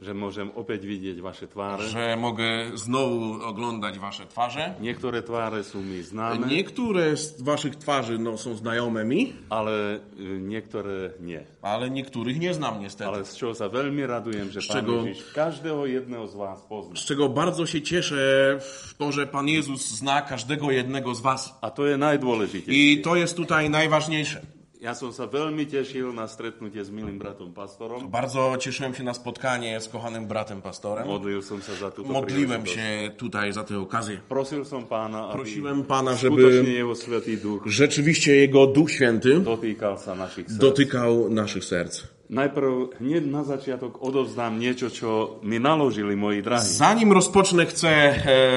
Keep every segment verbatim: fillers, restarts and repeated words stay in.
že môžem opäť vidieť vaše tváre. że mogę znowu oglądać wasze twarze. Niektoré tváre sú mi známe, Niektóre z waszych twarzy no, są znajome mi, ale e, niektoré nie. ale niektórych nie znam niestety. Ale z čoho sa veľmi radujem, že Pán czego- Ježiš každého jedného z vás pozná. Z czego bardzo się cieszę w to, że Pan Jezus zna każdego jednego z was. A to je najdôležitejšie. I to jest tutaj najważniejsze. Ja som sa veľmi tešil na stretnutie s milým bratom pastorom. Bardzo cieszyłem się na spotkanie z kochanym bratem pastorem. Modlil som sa za túto Modliłem príležitosť. się tutaj za tę okazję. Prosil som Pána, aby Prosiłem Pana, skutočne żeby Jeho Svätý Duch rzeczywiście Jego Duch Święty dotýkal sa našich srdc. dotykał naszych serc. Najprv hneď na začiatok odovzdám niečo, čo mi naložili moji drahí. Zanim rozpocznę, chcę e,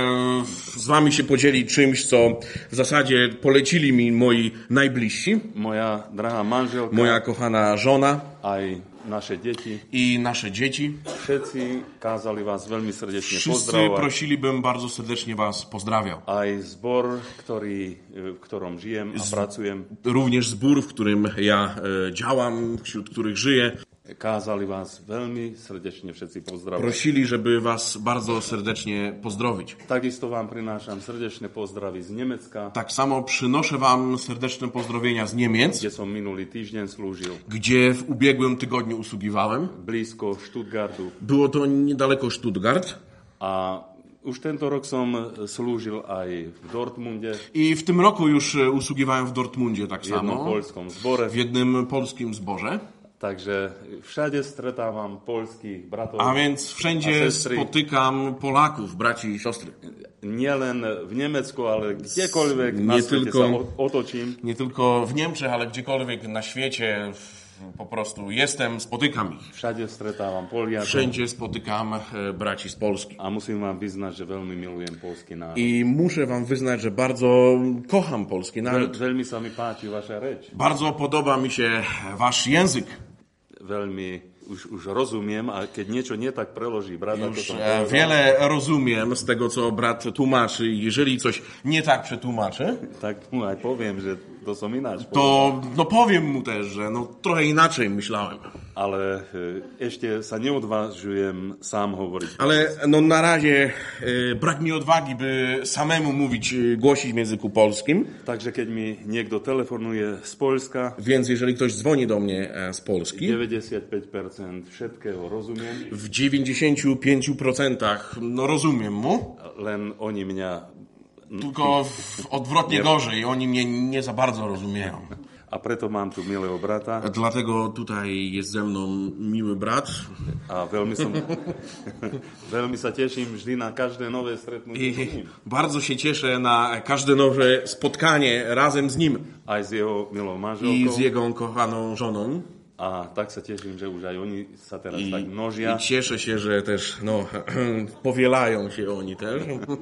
z wami się podzielić czymś, co w zasadzie polecili mi moi najbliżsi. Moja drahá manželka, Moja kochana żona aj naše deti. i nasze dzieci. Všetci kázali vás veľmi srdečne Wszyscy pozdravovať. prosili, bym bardzo serdecznie was pozdrawiał. Aj zbor, ktorý, v ktorom žijem a pracujem, Również zbór, w którym ja e, działam, wśród których żyję, kázali vás veľmi srdečne všetci pozdravovať. prosili, żeby was bardzo serdecznie pozdrowić. Takisto vám prinášam srdečné pozdravy z Nemecka, Tak samo przynoszę wam serdeczne pozdrowienia z Niemiec, kde som minulý týždeň slúžil. gdzie w ubiegłym tygodniu usługiwałem. Blízko Stuttgartu. Było to niedaleko Stuttgart. A už tento rok som slúžil aj v Dortmunde, I w tym roku już e, usługiwałem w Dortmundzie tak v jednom samo, poľskom zbore. w jednym polskim zborze. Takže všade stretávam poľských bratov A więc a wszędzie sestry. spotykam Polaków, braci i siostry. Nielen v Nemecku, ale kdekoľvek na Nie svete tylko- sa o- otočím. Nie tylko w Niemczech, ale gdziekolwiek na świecie w- po prostu jestem, spotykam ich. Všade stretávam Poliakov. Wszędzie spotykam e, braci z Polski. A musím vám vyznať, že veľmi milujem polský národ. I muszę wam wyznać, że bardzo kocham polski Veľ, naród. veľmi sa mi páči vaša reč. Bardzo podoba mi się wasz język. Veľmi už, už rozumiem, a keď niečo nie tak preloží brat, ako Już som e, povedal, wiele rozumiem z tego, co brat tłumaczy. Jeżeli coś nie tak przetłumaczy, tak mu aj poviem, že to som ináč povedal. to no powiem mu też, że no trochę inaczej myślałem. Ale e, ešte sa neodvážujem sám hovoriť. Ale no na razie e, brak mi odwagi, by samemu mówić, e, głosić w języku polskim. Takže keď mi niekto telefonuje z Poľska, Więc jeżeli ktoś dzwoni do mnie e, z Polski, deväťdesiatpäť percent všetkého rozumiem, w dziewięćdziesięciu pięciu procentach no rozumiem mu, len oni mňa... tylko w, odwrotnie gorzej, oni mnie nie za bardzo rozumieją. A preto mám tu milého brata Dlatego tutaj jest ze mną miły brat a veľmi som... veľmi sa teším vždy na každé nové stretnutie s i ním. bardzo się cieszę na każde nowe spotkanie razem z nim Aj s jeho milou i manželkou. z jego kochaną żoną. A tak sa teším, že už aj oni sa teraz I, tak množia. I cieszę się, że też no, powielają się oni też.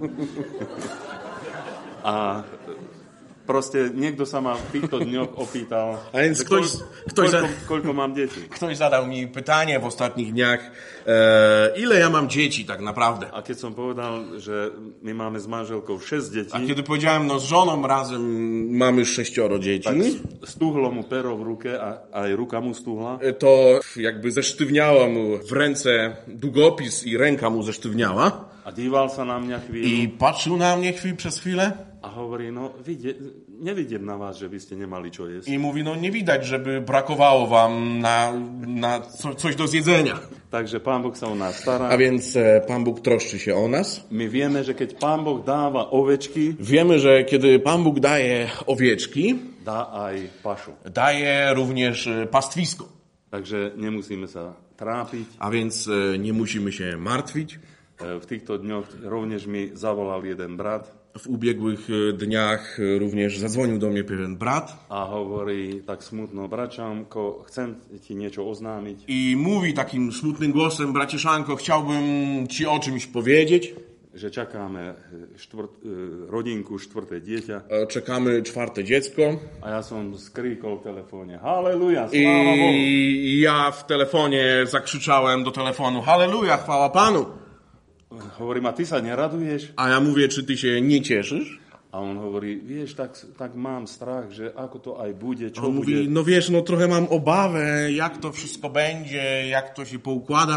A proste niekto sa ma v týchto dňoch opýtal, A więc že ktoś, ktoś, koľko, za, koľko mám detí. ktoś zadał mi pytanie w ostatnich dniach, e, ile ja mam dzieci tak naprawdę. A keď som povedal, že my máme s manželkou šesť detí, A kiedy powiedziałem, no z żoną razem mamy sześcioro tak dzieci, stúhlo mu pero v ruke a aj ruka mu stúhla. to jakby zesztywniała mu w ręce długopis i ręka mu zesztywniała. A díval sa na mňa chvíľu I patrzył na mnie chwilę przez chwilę a hovorí, no vidie, nevidím na vás, že by ste nemali čo jesť. i mówi, no nie widać, żeby brakowało wam na, na co, coś do zjedzenia. Takže Pán Boh sa o nás stará. A więc e, Pan Bóg troszczy się o nas. My vieme, že keď Pán Boh dáva ovečky, Wiemy, że kiedy Pan Bóg daje owieczki, dá aj pašu. daje również e, pastwisko. Takže nemusíme sa trápiť. A więc e, nie musimy się martwić. E, V týchto dňoch rovnež mi zavolal jeden brat W ubiegłych e, dniach e, również zadzwonił do mnie pewien brat a hovorí tak smutno, bračanko, chcem ti niečo oznámiť, i mówi takim smutnym głosem, bracie Szanko, chciałbym ci o czymś powiedzieć. že čakáme štvrt, e, rodinku, štvrté dieťa. E, Czekamy czwarte dziecko. A ja som skríkol v telefóne, haleluja, sláva Bohu. I ja w telefonie zakrzyczałem do telefonu, halleluja, chwała Panu. Hovorím, a ty sa neraduješ? A ja mówię, czy ty się nie cieszysz? A on hovorí, vieš, tak, tak mám strach, že ako to aj bude, čo On bude. mówi, no wiesz, no trochę mam obawę, jak to wszystko będzie, jak to się poukłada.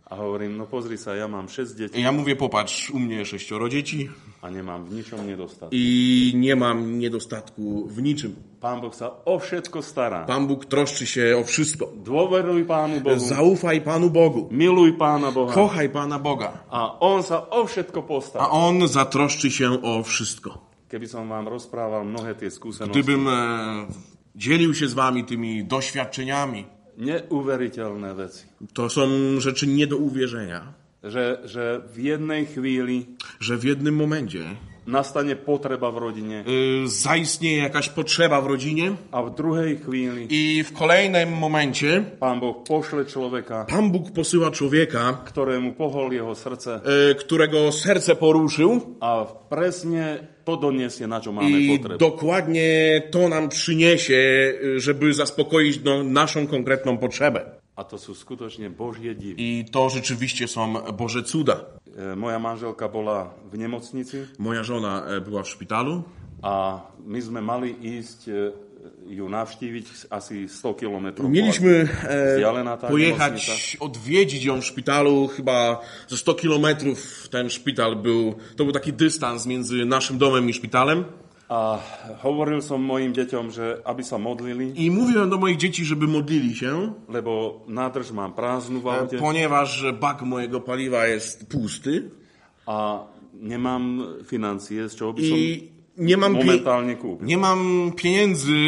A hovorím, no pozri sa, ja mám šesť detí Ja mówię, popatrz, u mnie sześcioro dzieci a nemám v ničom nedostatok. i nie mam niedostatku w niczym. Pán Boh sa o všetko stará. Pan Bóg troszczy się o wszystko. Dôveruj Pánu Bohu, Zaufaj Panu Bogu. miluj Pána Boha Kochaj Pana Boga. a On sa o všetko postará. A On zatroszczy się o wszystko. Keby som vám rozprával mnohé tie skúsenosti, Gdybym e, dzielił się z wami tymi doświadczeniami, neuveriteľné veci, to są rzeczy nie do uwierzenia, že, že v jednej chvíli że w jednym momencie nastane potreba v rodine y, zaistnieje jakaś potrzeba w rodzinie a v druhej chvíli i w kolejnym momencie Pán Boh pošle človeka, Pan Bóg posyła człowieka, ktorému pohol jeho srdce y, którego serce poruszył a presne to doniesie, na čo máme i potrebu. dokładnie to nam przyniesie, y, żeby zaspokoić no, naszą konkretną potrzebę. A to sú skutočne Božie divy. I to rzeczywiście są Boże cuda. E, Moja manželka bola v nemocnici Moja żona e, była w szpitalu a my sme mali ísť e, ju navštíviť asi sto kilometrów. Mieliśmy Vzdialená e, tá pojechać, nemocnica. odwiedzić ją w szpitalu, chyba ze sto kilometrów ten szpital był, to był taki dystans między naszym domem i szpitalem. A hovoril som mojim deťom, že aby sa modlili, I mówiłem do moich dzieci, żeby modlili się, lebo nádrž mám prázdnu v e, aute ponieważ bak mojego paliwa jest pusty a nemám financie, z čoho by som i nie mam, pie- momentálne kúpil. nie mam pieniędzy,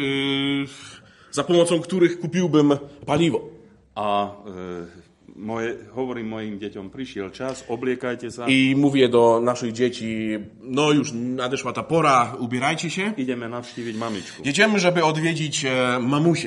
e, za pomocą których kupiłbym paliwo. A e, moje, hovorím mojim deťom, prišiel czas, obliekajte sa, I mówię do naszych dzieci, no już nadeszła ta pora, ubierajcie się. ideme navštíviť mamičku. Jedziemy, żeby odwiedzić e, mamusię.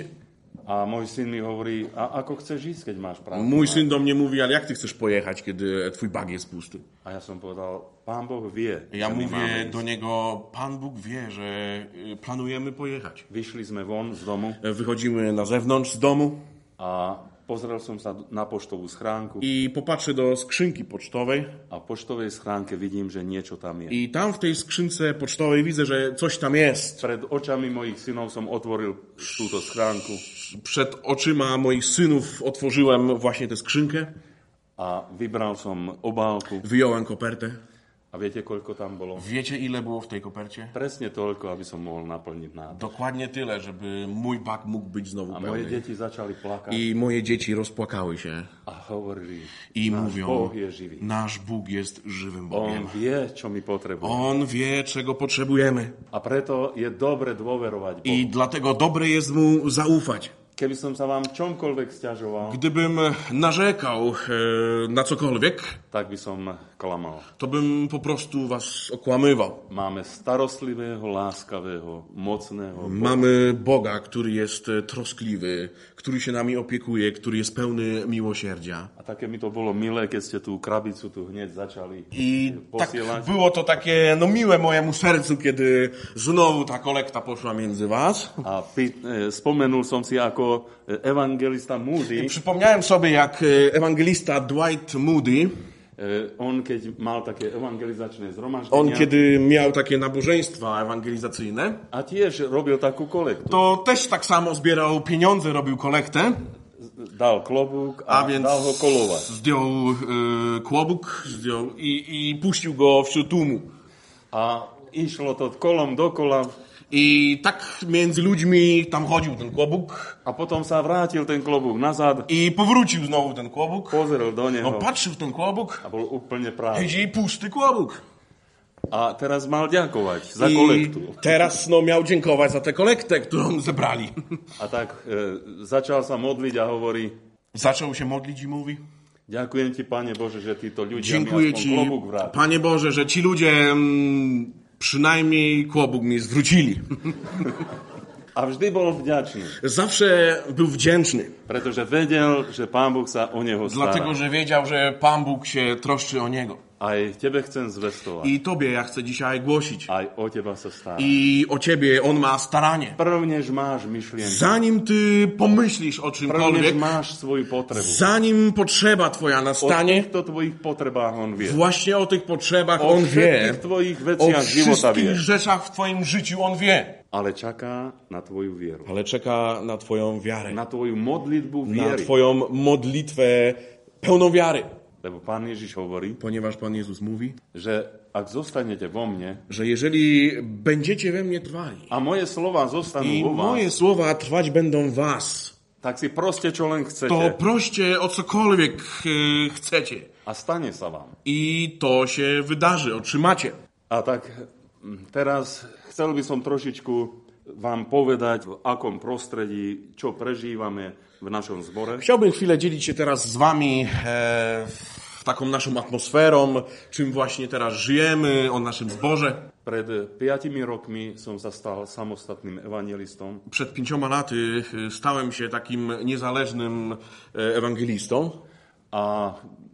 A môj syn mi hovorí, a ako chceš ísť, keď máš prázdnu? Mój syn do mnie mówi, ale jak ty chcesz pojechać, kiedy twój bag jest pusty? A ja som povedal, Pán Boh vie, Ja že my mówię máme do ísť. niego, Pan Bóg wie, że y, planujemy pojechać. Vyšli sme von z domu E, Wychodzimy na zewnątrz z domu a pozrel som sa na poštovú schránku i popatrzę do skrzynki pocztowej a v poštovej schránke vidím, že niečo tam je. i tam w tej skrzynce pocztowej widzę, że coś tam jest. Pred očami mojich synov som otvoril túto schránku Przed oczyma moich synów otworzyłem właśnie tę skrzynkę, a vybral som obálku. wyjąłem kopertę. A viete, koľko tam bolo? Wiecie, ile było w tej kopercie? Presne toľko, aby som mohol naplniť nádrž. Dokładnie tyle, żeby mój bak mógł być znowu A moje pełny. deti začali plakať I moje dzieci rozpłakały się a hovorili, i náš mówią, Boh je živý. nasz Bóg jest żywym On Bogiem. vie, čo my potrebujeme. On wie, czego potrzebujemy. A preto je dobre dôverovať Bohu. I dlatego dobre jest mu zaufać. Keby som sa vám v čomkoľvek sťažoval, Gdybym narzekał e, na cokolwiek, tak by som klamal. to bym po prostu was okłamywał. Máme starostlivého, láskavého, mocného Boha. Mamy Boga, który jest e, troskliwy, który się nami opiekuje, który jest pełny miłosierdzia. A také mi to bolo milé, keď ste tú krabicu tu hneď začali I tak posielať. było to takie no miłe mojemu sercu, kiedy znowu ta kolekta poszła między was. A py, e, spomenul som si, ako evangelista Moody, Przypomniałem sobie, jak e, ewangelista Dwight Moody, e, on keď mal také evangelizačné on zhromaždenia kiedy miał takie nabożeństwa ewangelizacyjne, a tiež robil takú kolektu. to też tak samo zbierał pieniądze, robił kolektę, Dal klobúk a, a więc dal ho kolovať. zdjął e, kłobuk zdjął i, i puścił go wśród tłumu. A išlo to kolom dokola I tak między ludźmi tam chodził ten kłobuk a potom sa vrátil ten klobúk nazad, i powrócił znowu ten kłobuk. pozrel do No neho patrzył w ten kłobuk, a bol úplne prázdny. widzi pusty kłobuk. A teraz mal ďakovať za I kolektu. teraz no, miał dziękować za tę kolektę, którą zebrali. A tak e, začal sa modliť a hovorí, Zaczął się modlić i mówi: ďakujem ti, Pane Bože, že títo ľudia dziękuję mi aspoň Ci, klobúk vrátili. Panie Boże, że ci ludzie mm, przynajmniej kłobuk mi zwrócili. A vždy bol vďačný, Zawsze był wdzięczny, pretože vedel, že Pán Boh sa o neho stará. dlatego że wiedział, że Pan Bóg się troszczy o niego. Aj tebe chcem zvestovať. I Tobie ja chcę dzisiaj głosić. Aj o teba sa stará. I o Ciebie On ma staranie. Prvnež máš myšlienku, Zanim Ty pomyślisz o prvnež czymkolwiek, máš svoju potrebu. zanim potrzeba Twoja O nastanie, týchto tvojich potrebách on vie. właśnie o tych potrzebach O On wie. všetkých tvojich O veciach života vie. wszystkich rzeczach w Twoim życiu On wie. Ale čaká na tvoju vieru. Ale czeka na Twoją wiarę, Na twoju modlitbu na viery. Twoją modlitwę pełną wiary. Lebo Pán Ježiš hovorí, Ponieważ Pan Jezus mówi, že ak zostanete vo mne że jeżeli będziecie we mnie trwali a moje slova zostanú i vo vás, moje słowa trwać będą w was, tak si proste, čo len to chcete proście o cokolwiek e, chcecie. a stane sa vám. I to się wydarzy, otrzymacie. A tak mm, teraz chcel by som trošičku vám povedať, v akom prostredí, čo prežívame w naszym zborze. Chciałbym chwilę dzielić się teraz z wami e, taką naszą atmosferą, czym właśnie teraz żyjemy, o naszym zborze. Pred piatimi rokmi som sa stal samostatným evangelistom. Przed pięcioma laty stałem się takim niezależnym e, ewangelistą. A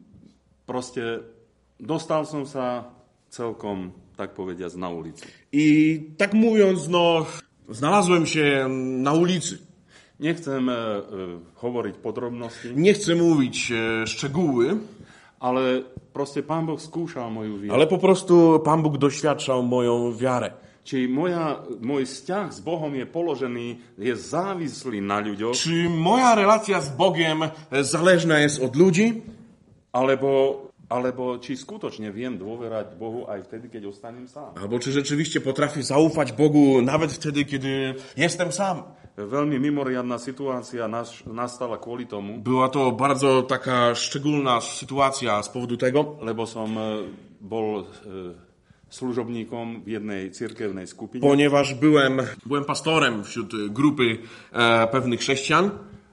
proste dostal som sa celkom, tak povediac, na ulici. I tak mówiąc, no, znalazłem się na ulicy. Nie chcem e, hovoriť podrobnosti, Nie chcę mówić e, szczegóły, ale proste Pán Boh skúšal moju vieru. ale po prostu Pan Bóg doświadczał moją wiarę. Či moja, môj vzťah s Bohom je položený, je závislý na ľuďoch, Czy moja relacja z Bogiem e, zależna jest od ludzi? alebo, alebo či skutočne viem dôverať Bohu aj vtedy, keď ostanem sám. Albo czy rzeczywiście potrafię zaufać Bogu nawet wtedy, kiedy jestem sam? Veľmi mimoriadna situácia nas, nastala kvôli tomu, Była to bardzo taka szczególna sytuacja z powodu tego, lebo som e, bol e, služobníkom v jednej cirkevnej skupine ponieważ byłem, byłem pastorem wśród grupy e, pewnych chrześcijan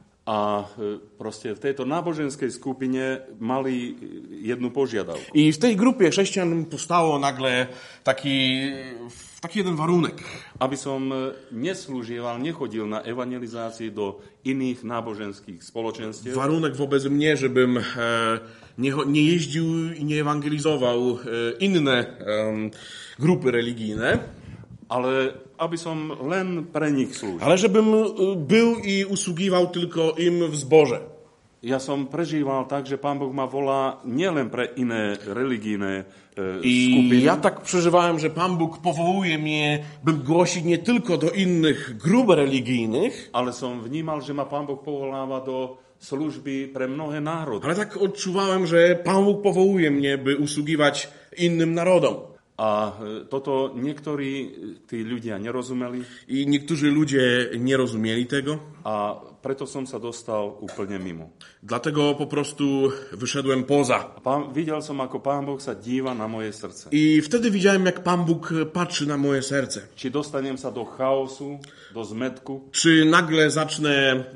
a e, proste v tejto náboženskej skupine mali jednu požiadavku. i w tej grupie chrześcijan powstało nagle taki, taki jeden warunek. Aby som neslúžieval, nechodil na evangelizácii do iných náboženských spoločenstiev, Warunek wobec mnie, żebym e, nie, nie jeździł i nie ewangelizował e, inne e, grupy religijne, ale aby som len pre nich slúžil. ale żebym e, był i usługiwał tylko im w zborze. Ja som prežíval tak, že Pán Boh ma volá nielen pre iné religijné e, I skupiny, ja tak przeżywałem, że Pan Bóg powołuje mnie, bym głosić nie tylko do innych grup religijnych, ale som vnímal, že ma Pán Boh povoláva do služby pre mnohé národy. ale tak odczuwałem, że Pan Bóg powołuje mnie, by usługiwać innym narodom. A e, toto niektorí tí ľudia nerozumeli I niektórzy ludzie nie rozumieli tego, a preto som sa dostal úplne mimo. dlatego po prostu wyszedłem poza. A pán, videl som, ako Pán Boh sa díva na moje srdce. I wtedy widziałem, jak Pan Bóg patrzy na moje serce. Či dostanem sa do chaosu, do zmetku, Czy nagle zacznę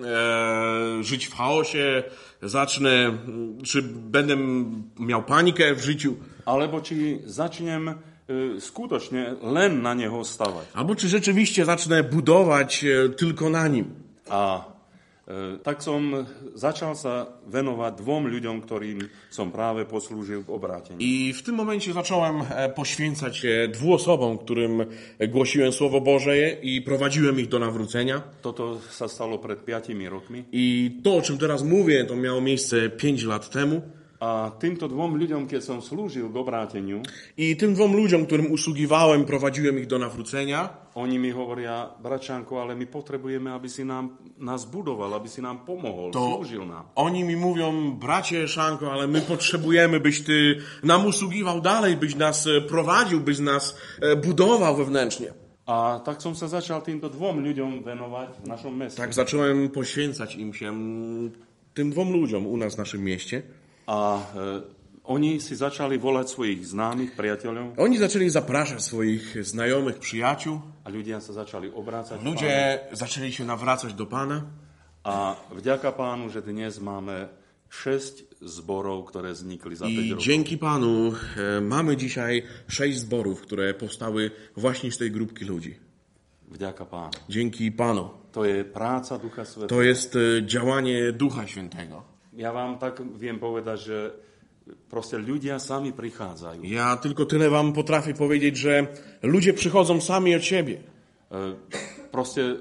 e, żyć w chaosie, zacznę, czy będę miał panikę w życiu, alebo či začnem e, skutočne len na Neho stavať. albo czy rzeczywiście zacznę budować e, tylko na Nim. A e, tak som začal sa venovať dvom ľuďom, ktorým som práve poslúžil v obrátení. I w tym momencie zacząłem e, poświęcać się dwóm osobom, którym głosiłem Słowo Boże i prowadziłem ich do nawrócenia. Toto sa stalo pred piatimi rokmi. I to, o czym teraz mówię, to miało miejsce pięć lat temu. A týmto dvom ľuďom, keď som slúžil k obráteniu, I tym dwóm ludziom, którym usługiwałem, prowadziłem ich do nawrócenia. oni mi hovoria, bračanko, ale my potrebujemy, aby si nám, nás budoval, aby si nám pomohol, To slúžil nám. oni mi mówią, bracie Szanko, ale my potrzebujemy, byś ty nam usługiwał dalej, byś nas e, prowadził, byś nas e, budował wewnętrznie. A tak som sa začal týmto dvom ľuďom venovať v našom meste. Tak zacząłem poświęcać im się, mm, tym dwóm ludziom u nas w naszym mieście. A e, oni si začali volať svojich známych, priateľov Oni zaczęli zapraszać swoich znajomych, przyjaciół. a ľudia sa začali obrácať k Pánu. Ludzie zaczęli się nawracać do Pana. A vďaka Pánu, že dnes máme šesť zborov, ktoré vznikli za päť I rokov. dzięki Panu e, mamy dzisiaj sześć zborów, które powstały właśnie z tej grupki ludzi. Vďaka Pánu. Dzięki Panu. To je práca Ducha Svätého. To jest e, działanie Ducha Świętego. Ja vám tak viem povedať, že proste ľudia sami prichádzajú. Ja tylko tyle wam potrafię powiedzieć, że ludzie przychodzą sami od siebie. E, Proste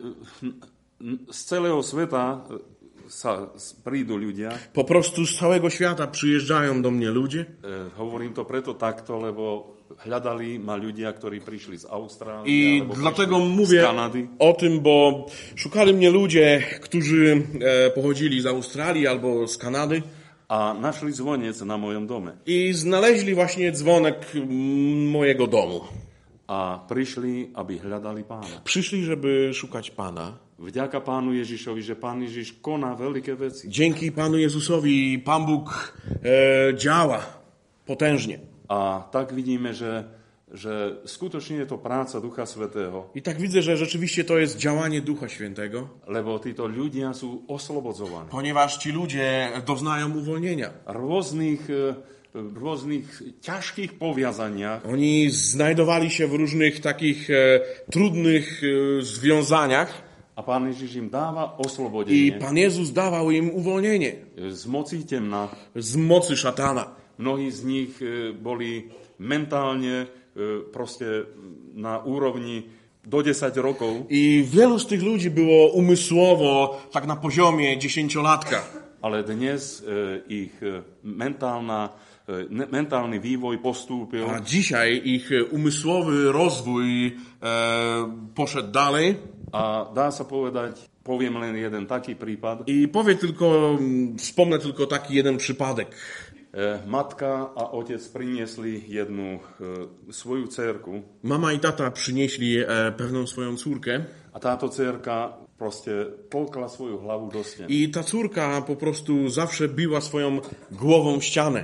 e, z celého sveta sa prídu ľudia. Po prostu z całego świata przyjeżdżają do mnie ludzie. E, Hovorím to preto takto, lebo hľadali ma ľudia, ktorí prišli z Austrálie I alebo dlatego prišli z mówię Kanady. o tym, bo szukali mnie ludzie, którzy e, pochodzili z Australii albo z Kanady. A našli zvonec na mojom dome. I znaleźli właśnie dzwonek mm, mojego domu. A prišli, aby hľadali Pána. Przyszli, żeby szukać Pana. Vďaka Pánu Ježišovi, že Pán Ježiš koná veľké veci. Dzięki Panu Jezusowi Pan Bóg e, działa potężnie. A tak vidíme, že, že skutočne je to práca Ducha Svätého. I tak widzę, że rzeczywiście to jest działanie Ducha Świętego. Lebo títo ľudia sú oslobodzovaní. Ponieważ ci ludzie doznają uwolnienia. Rôznych, v rôznych ťažkých powiązaniach. Oni znajdowali się w różnych takich e, trudnych e, związaniach. A Pán Ježiš im dáva I oslobodenie Pan Jezus dawał im uwolnienie z moci temna. z mocy szatana. Mnohí z nich e, boli mentálne e, proste na úrovni do desať rokov, I wielu z tych ludzi było umysłowo tak na poziomie dziesięciolatka. ale dnes e, ich e, mentálna, e, ne- mentálny vývoj postúpil A dzisiaj ich umysłowy rozwój e, poszedł dalej. a dá sa povedať, poviem len jeden taký prípad. I powie tylko, mm, wspomnę tylko taki jeden przypadek. E, Matka a otec priniesli jednu e, svoju dcerku Mama i tata przynieśli e, pewną swoją córkę a táto dcerka proste polkla svoju hlavu do stien. i ta córka po prostu zawsze biła swoją głową w ścianę.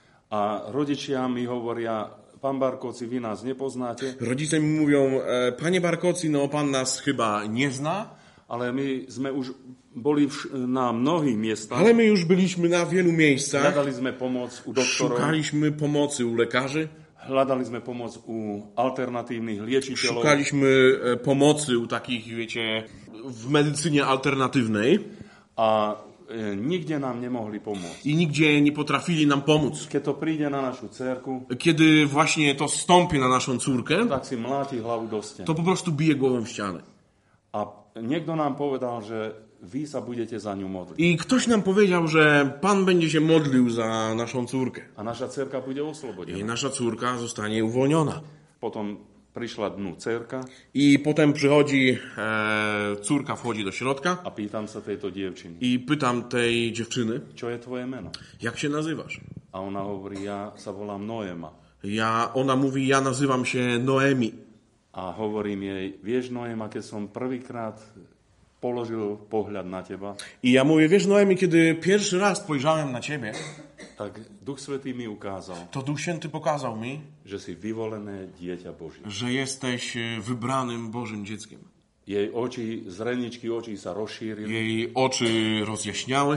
A rodičia mi hovoria, pán Barkovci, vy nás nepoznáte, Rodzice mi mówią, e, panie Barkoci, no pan nas chyba nie zna, ale my sme už boli vš- na mnohých miestach. ale my już byliśmy na wielu miejscach, Hľadali sme pomoc u doktorov, szukaliśmy pomocy u lekarzy, hľadali sme pomoc u alternatívnych liečiteľov szukaliśmy e, pomocy u takich, wiecie, w medycynie alternatywnej a e, nikde nám nemohli pomôcť. i nigdzie nie potrafili nam pomóc. Keď to príde na našu dcerku, Kiedy właśnie to stąpi na naszą córkę, tak si mláti hlavu do stien. to po prostu bije głową w ścianę. A niekto nám povedal, že vy sa budete za ňu modliť. I ktoś nam powiedział, że Pan będzie się modlił za naszą córkę. A naša dcerka bude I oslobodená. nasza córka zostanie uwolniona. Potom prišla dnu dcerka I potem przychodzi, e, córka wchodzi do środka a pýtam sa tejto dievčiny, i pytam tej dziewczyny, čo je tvoje meno? jak się nazywasz? A ona hovorí, ja sa volám Noema. Ja, ona mówi, ja nazywam się Noemi. A hovorím jej, vieš Noema, keď som prvýkrát položil pohľad na teba, I ja mówię, wiesz Noemi, kiedy pierwszy raz spojrzałem na ciebie, tak Duch Svätý mi ukázal, to Duch Święty pokazał mi, že si vyvolené dieťa Božie. że jesteś e, wybranym Bożym dzieckiem. Jej oči, zreničky očí sa rozšírili Jej oczy rozjaśniały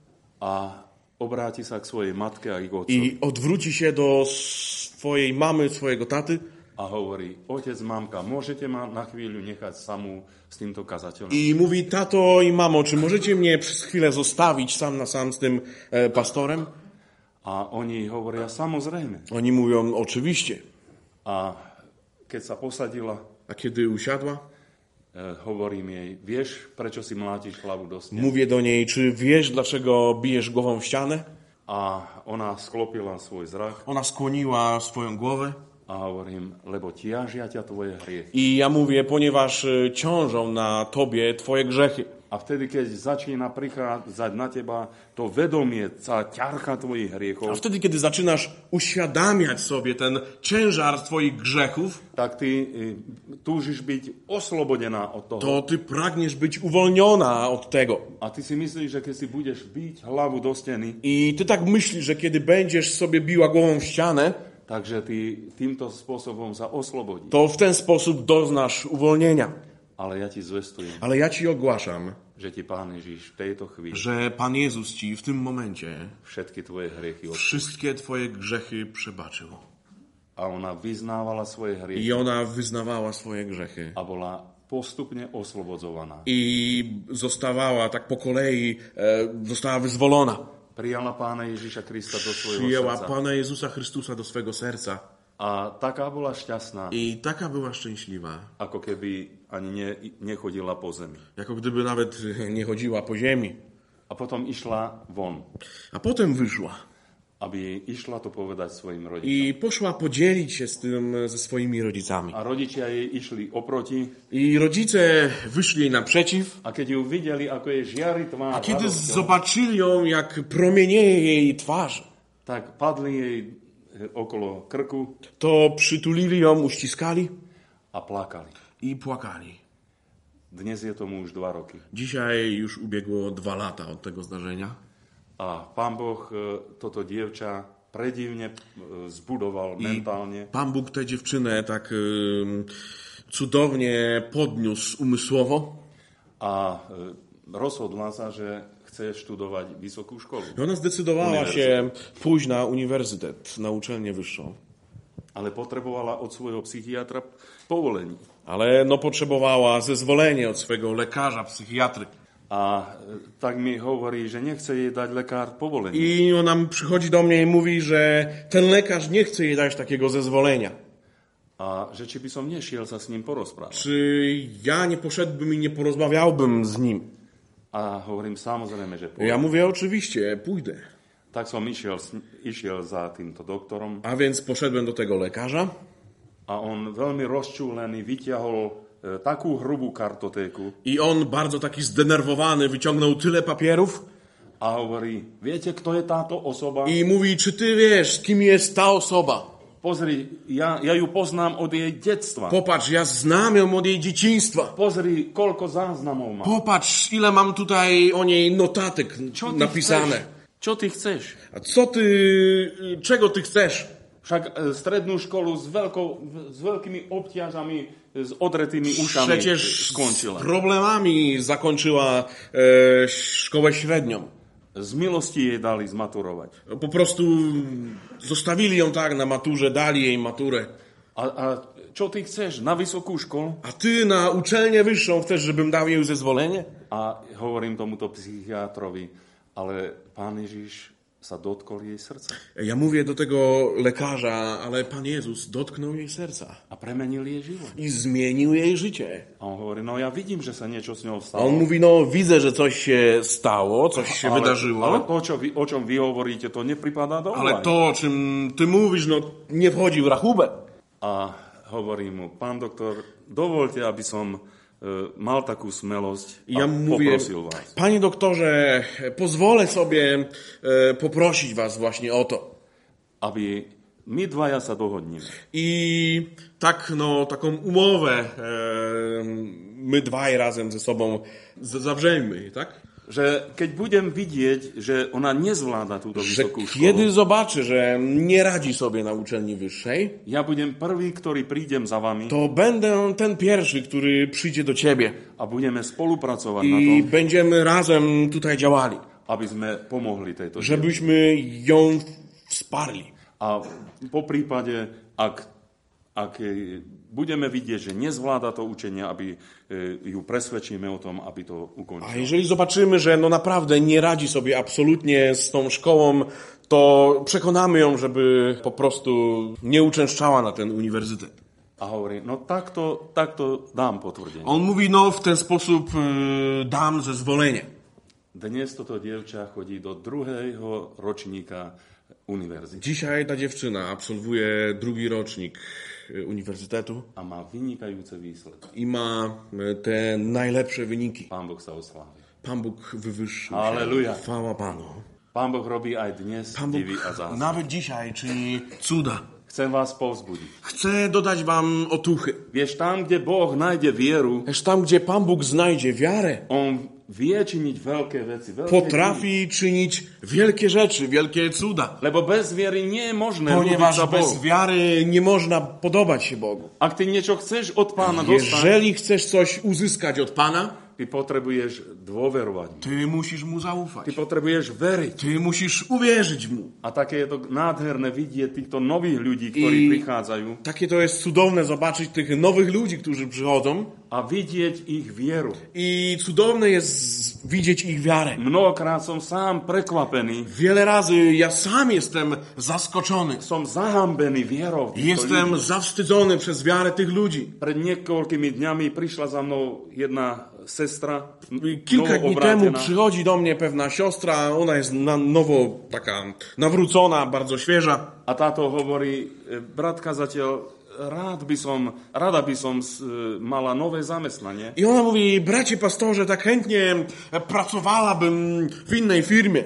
a obráti sa k svojej matke a k otcovi i odwróci się do swojej mamy, swojego taty a hovorí, otec, mamka, môžete ma na chvíľu nechať samú s týmto kazateľom? i mówi, tato i mamo, czy możecie mnie przez chwilę zostawić sam na sam z tym e, pastorem? A oni hovoria, samozrejme. Oni mówią, oczywiście. A keď sa posadila, A kiedy usiadła, e, hovorím jej, vieš, prečo si mlátiš hlavu do stien? mówię do niej, czy wiesz, dlaczego bijesz głową w ścianę? A ona sklopila svoj zrak Ona skłoniła swoją głowę a hovorím, lebo tiažia ťa tvoje hriechy. i ja mówię, ponieważ e, ciążą na tobie twoje grzechy. A vtedy, keď začína prichádzať na teba to vedomie, tá ťarcha tvojich A hriechov, wtedy, kiedy zaczynasz uświadamiać sobie ten ciężar twoich grzechów, tak ty y, túžiš byť oslobodená od toho. to ty pragniesz być uwolniona od tego. A ty si myslíš, že keď si budeš biť hlavu do steny, I ty tak myślisz, że kiedy będziesz sobie biła głową w ścianę, takže ty týmto spôsobom sa oslobodíš. to w ten sposób doznasz uwolnienia. Ale ja ti zvestujem, Ale ja ci ogłaszam, že ti Pán Ježiš v tejto chvíli że Pan Jezus ci w tym momencie všetky tvoje hriechy odpustil. wszystkie twoje grzechy przebaczył. A ona vyznávala svoje hriechy I ona wyznawała swoje grzechy. a bola postupne oslobodzovaná. I zostawała tak po kolei, e, została wyzwolona. Prijala Pána Ježiša Krista do svojho Przyjęła srdca. Pana Jezusa Chrystusa do swego serca. A taká bola šťastná, I taka była szczęśliwa, ako keby ani ne, nechodila po zemi. jako gdyby nawet nie chodziła po ziemi. A potom išla von. A potem wyszła. A aby išla to povedať svojim rodičom. I poszła podzielić się z tym ze swoimi rodzicami. A rodičia jej išli oproti. I rodzice wyszli jej naprzeciw. A keď ju videli, ako je žiari tvár, A kiedy radosťou, zobaczyli ją, jak promienieje jej twarz, tak padli jej okolo krku to przytulili ją, uściskali a plakali. i płakali. Dnes je tomu už dva roky. Dzisiaj już ubiegło dwa lata od tego zdarzenia. A Pán Boh toto dievča predivne zbudoval mentálne. Pan Bóg tę dziewczynę tak y, cudownie podniósł umysłowo. A rozhodla sa, že chce študovať vysokú školu. I ona zdecydowała się pójść na uniwersytet, na uczelnię wyższą. Ale potrebovala od svojho psychiatra povolenie. Ale no potrzebowała zezwolenie od swojego lekarza, psychiatry. A tak mi hovorí, že nechce jej dať lekár povolenie. I ona przychodzi do mnie i mówi, że ten lekarz nie chce jej dać takiego zezwolenia. A že či by som nešiel sa s ním porozprávať. Czy ja nie poszedłbym i nie porozmawiałbym z nim? A hovorím samozrejme, že pôjdem. Ja mówię, oczywiście, pójdę. Tak som išiel, išiel za týmto doktorom A więc poszedłem do tego lekarza. a on veľmi rozčúlený vyťahol e, takú hrubú kartotéku I on bardzo taki zdenerwowany wyciągnął tyle papierów a hovorí, viete, kto je táto osoba? i mówi, czy ty wiesz, kim jest ta osoba? Pozri, ja, ja ju poznám od jej detstva. Popatrz, ja znam ją od jej dzieciństwa. Pozri, koľko záznamov má. Popatrz, ile mam tutaj o niej notatek Čo ty napisane. chceš? Čo ty chceš? A co ty, czego ty chcesz? Však e, strednú školu s, veľkou, s veľkými obťažami, s odretými ušami Przecież skončila. z problemami zakończyła e, szkołę średnią. Z milosti jej dali zmaturovať. Po prostu zostawili ją tak na maturze, dali jej maturę. A, a čo ty chceš? Na vysokú školu? A ty na uczelnię wyższą chcesz, żebym dał jej zezwolenie? A hovorím tomuto psychiatrovi, ale Pán Ježiš sa dotkol jej srdca. Ja mówię do tego lekarza, ale Pan Jezus dotknął jej serca A premenil jej život. i zmienił jej życie. A on hovorí, no ja vidím, že sa niečo s ňou A stalo. on mówi, no widzę, że coś się stało, coś się ale, wydarzyło, ale to, čo vy, o čom vy hovoríte, to nepripadá do ale úvahy. to, o czym ty mówisz, no nie wchodzi w rachubę. A hovorí mu, pán doktor, dovolte, aby som e, mal takú smelosť a Ja mówię, poprosil vás. panie doktorze, pozwolę sobie e, poprosić was właśnie o to. Aby my dvaja sa dohodneme. I tak, no, taką umowę e, my dwaj razem ze sobą z- zawrzejmy, tak? Že keď budem vidieť, že ona nezvláda túto Że vysokú kiedy školu, zobaczy, że nie radzi sobie na uczelni wyższej, ja budem prvý, ktorý prídem za vami to będę ten pierwszy, który przyjdzie do ciebie a budeme spolupracovať na i tom, będziemy razem tutaj działali, aby sme pomohli tejto žene. żebyśmy ją wsparli. A po prípade, ak, ak budeme vidieť, že nezvláda to učenie, aby ju presvedčíme o tom, aby to A ukončila. jeżeli zobaczymy, że no naprawdę nie radzi sobie absolutnie z tą szkołą, to przekonamy ją, żeby po prostu nie uczęszczała na ten uniwersytet. A hovorí, no takto, takto dám potvrdenie. On mówi, no w ten sposób y, dam zezwolenie. Dnes toto dievča chodí do druhého ročníka univerzity Dzisiaj ta dziewczyna absolwuje drugi rocznik y, uniwersytetu a má vynikajúce výsledky. i ma y, te najlepsze wyniki. Pán Boh sa oslávi. Pan Bóg wywyższył Halleluja. się. Chwała Panu. Pán Boh robí aj dnes Pan Bóg divy a zázraky. nawet dzisiaj czyni cuda. Chcem vás povzbudiť. Chcę dodać wam otuchy. Vieš, tam, kde Boh nájde vieru, Lecz tam, gdzie Pan Bóg znajdzie wiarę, On vie činiť veľké veci. Veľké potrafi czynić wielkie rzeczy, wielkie cuda. divy. Lebo bez viery nie je možné ľúbiť Ponieważ sa bez Bohu. wiary nie można podobać się Bogu. Ak ty niečo chceš od Pána dostať, Jeżeli chcesz coś uzyskać od Pana, ty potrebuješ dôverovať mu. ty musisz Mu zaufać. Ty potrebuješ veriť. Ty musisz uwierzyć Mu. A také je to nádherné vidieť týchto nových ľudí, ktorí I- prichádzajú Takie to jest cudowne zobaczyć tych nowych ludzi, którzy przychodzą a a vidieť ich vieru. I cudowne jest widzieć ich wiarę. Mnohokrát som sám prekvapený, Wiele razy ja sam jestem zaskoczony. som zahambený vierou týchto Jestem ľudí. zawstydzony przez wiarę tych ludzi. Pred niekoľkými dňami prišla za mnou jedna sestra, Kilka dni temu nowoobrátená, przychodzi do mnie pewna siostra, ona jest na nowo taka nawrócona, bardzo świeża. a táto hovorí, brat kazateľ, rád by som, rada by som s- mala nové zamestnanie. I ona mówi, bracie pastorze, tak chętnie pracowałabym w innej firmie.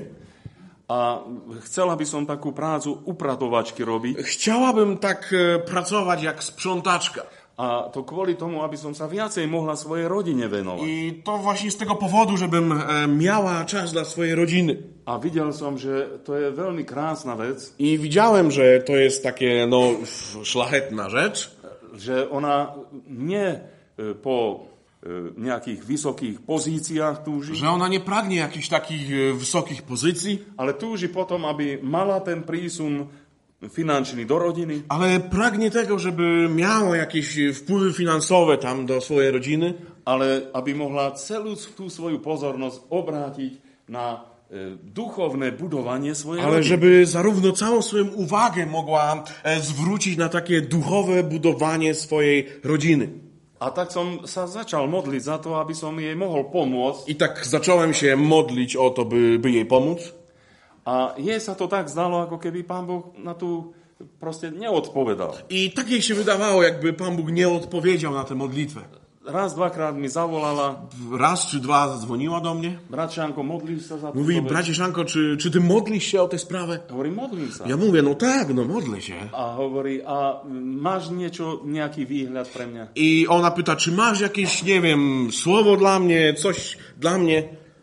A chcela by som takú prácu upratovačky robiť. Chciałabym tak e, pracować jak sprzątaczka. A to kvôli tomu, aby som sa viacej mohla svojej rodine venovať. I to właśnie z tego powodu, żebym e, miała czas dla swojej rodziny. A videl som, že to je veľmi krásna vec, I widziałem, że to jest takie, no, szlachetna rzecz, že ona nie e, po e, nejakých vysokých pozíciách túži, że ona nie pragnie jakichś takich e, wysokich pozycji, ale túži potom, aby mala ten prísun finančný do rodiny, ale pragnie tego, żeby miała jakieś wpływy finansowe tam do swojej rodziny, ale aby mohla celú tú svoju pozornosť obrátiť na e, duchovné budovanie svojej ale rodiny. żeby zarówno całą swoją uwagę mogła e, zwrócić na takie duchowe budowanie swojej rodziny. A tak som sa začal modliť za to, aby som jej mohol pomôcť. I tak zacząłem się modlić o to, by, by jej pomóc. A jej sa to tak zdalo, ako keby Pán Boh na tú proste neodpovedal. I tak jej się wydawało, jakby Pan Bóg nie odpowiedział na tę modlitwę. Raz, dvakrát mi zavolala, Raz czy dwa zadzwoniła do mnie. bratčanko, modlíš sa za túto Mówi, vec? bracie Szanko, czy, czy ty modlisz się o tę sprawę? Hovorí, modlím sa. Ja mówię, no tak, no modlę się. A hovorí, a máš niečo, nejaký výhľad pre mňa? I ona pyta, czy masz jakieś, nie wiem, słowo dla mnie, coś dla mnie?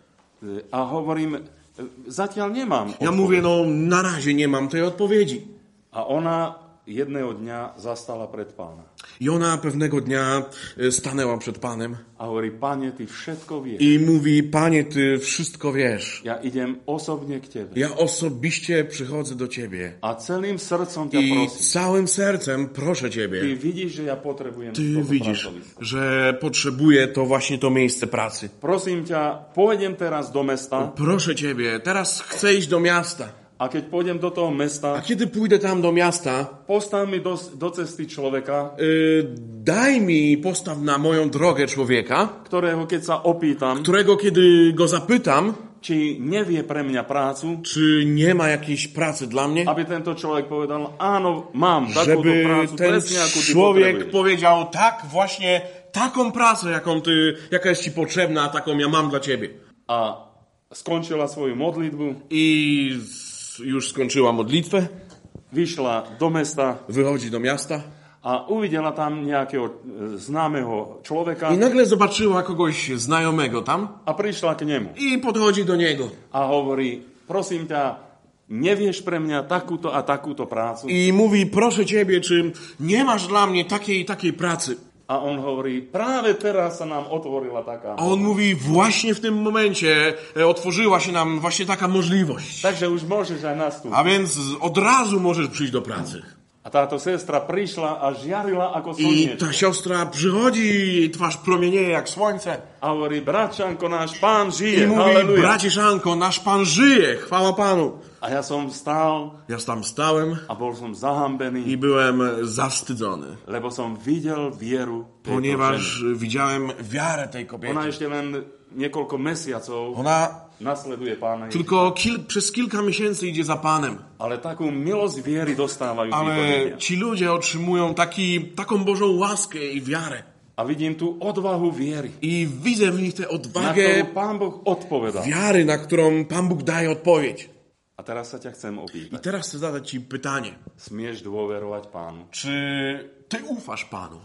A hovorím, zatiaľ nemám. Ja mówię, no na razie nie mam tej odpowiedzi. A ona jedného dňa zastala pred Pána. I ona pewnego dnia e, stanęła przed Panem A hovorí, Pane, ty všetko vieš. i mówi, Panie, ty wszystko wiesz. Ja idem osobne k tebe. Ja osobiście przychodzę do Ciebie A celým srdcom ťa i prosím. całym sercem proszę Ty Ciebie. vidíš, že ja potrebujem Ty toto widzisz, pracovisko. że potrzebuję to właśnie to miejsce pracy. Prosím ťa, pôjdem teraz do mesta Proszę Ciebie, teraz chcę iść do miasta. a keď pôjdem do toho A mesta, kiedy pójdę tam do miasta, postav mi do, do cesty človeka, y, daj mi, postaw na moją drogę człowieka, ktorého keď sa opýtam, którego kiedy go zapytam, či nevie pre mňa prácu, czy nie ma jakiejś pracy dla mnie, aby tento človek povedal, áno, mám takúto żeby prácu, ten presne akú ty człowiek potrebuješ. powiedział, tak, właśnie taką pracę, jaką ty, jaka jest ci potrzebna, taką ja mam dla ciebie. A skončila svoju modlitbu, I z- już skończyła modlitwę, vyšla do mesta wychodzi do miasta a uvidela tam nejakého e, známeho človeka i nagle zobaczyła kogoś znajomego tam a prišla k nemu. i podchodzi do niego. A hovorí, prosím ťa, nevieš pre mňa takúto a takúto prácu? I mówi, proszę ciebie, czy nie masz dla mnie takiej i takiej pracy? A on hovorí, práve teraz sa nám otvorila taká. A on mówi, właśnie w tym momencie e, otworzyła się nam właśnie taka możliwość. Takže už môžeš aj nastúpiť. A więc od razu możesz przyjść do pracy. A táto sestra prišla a žiarila ako I slniečko. ta siostra przychodzi, jej twarz promienieje jak słońce. A hovorí, bratčanko, náš pán I žije. mówi, Halleluja. bracie Szanko, nasz Pan żyje, chwała Panu. A ja som stál Ja tam stałem a bol som zahambený, i byłem zawstydzony, lebo som videl vieru tejto ženy. ponieważ widziałem wiarę tej Ona kobiety. ešte len niekoľko mesiacov Ona nasleduje Pána Ježiša. tylko kil, przez kilka miesięcy idzie za Panem, Ale takú milosť viery dostávajú títo ale ľudia. ci ludzie otrzymują taki, taką Bożą łaskę i wiarę. A vidím tú odvahu viery, I widzę w nich tę na odwagę ktorú Pán Boh odpovedal. wiary, na którą Pan Bóg daje odpowiedź. A teraz sa ťa chcem I opýtať. teraz chcę zadać Ci pytanie. Smieš dôverovať Pánu? Czy Ty ufasz Panu?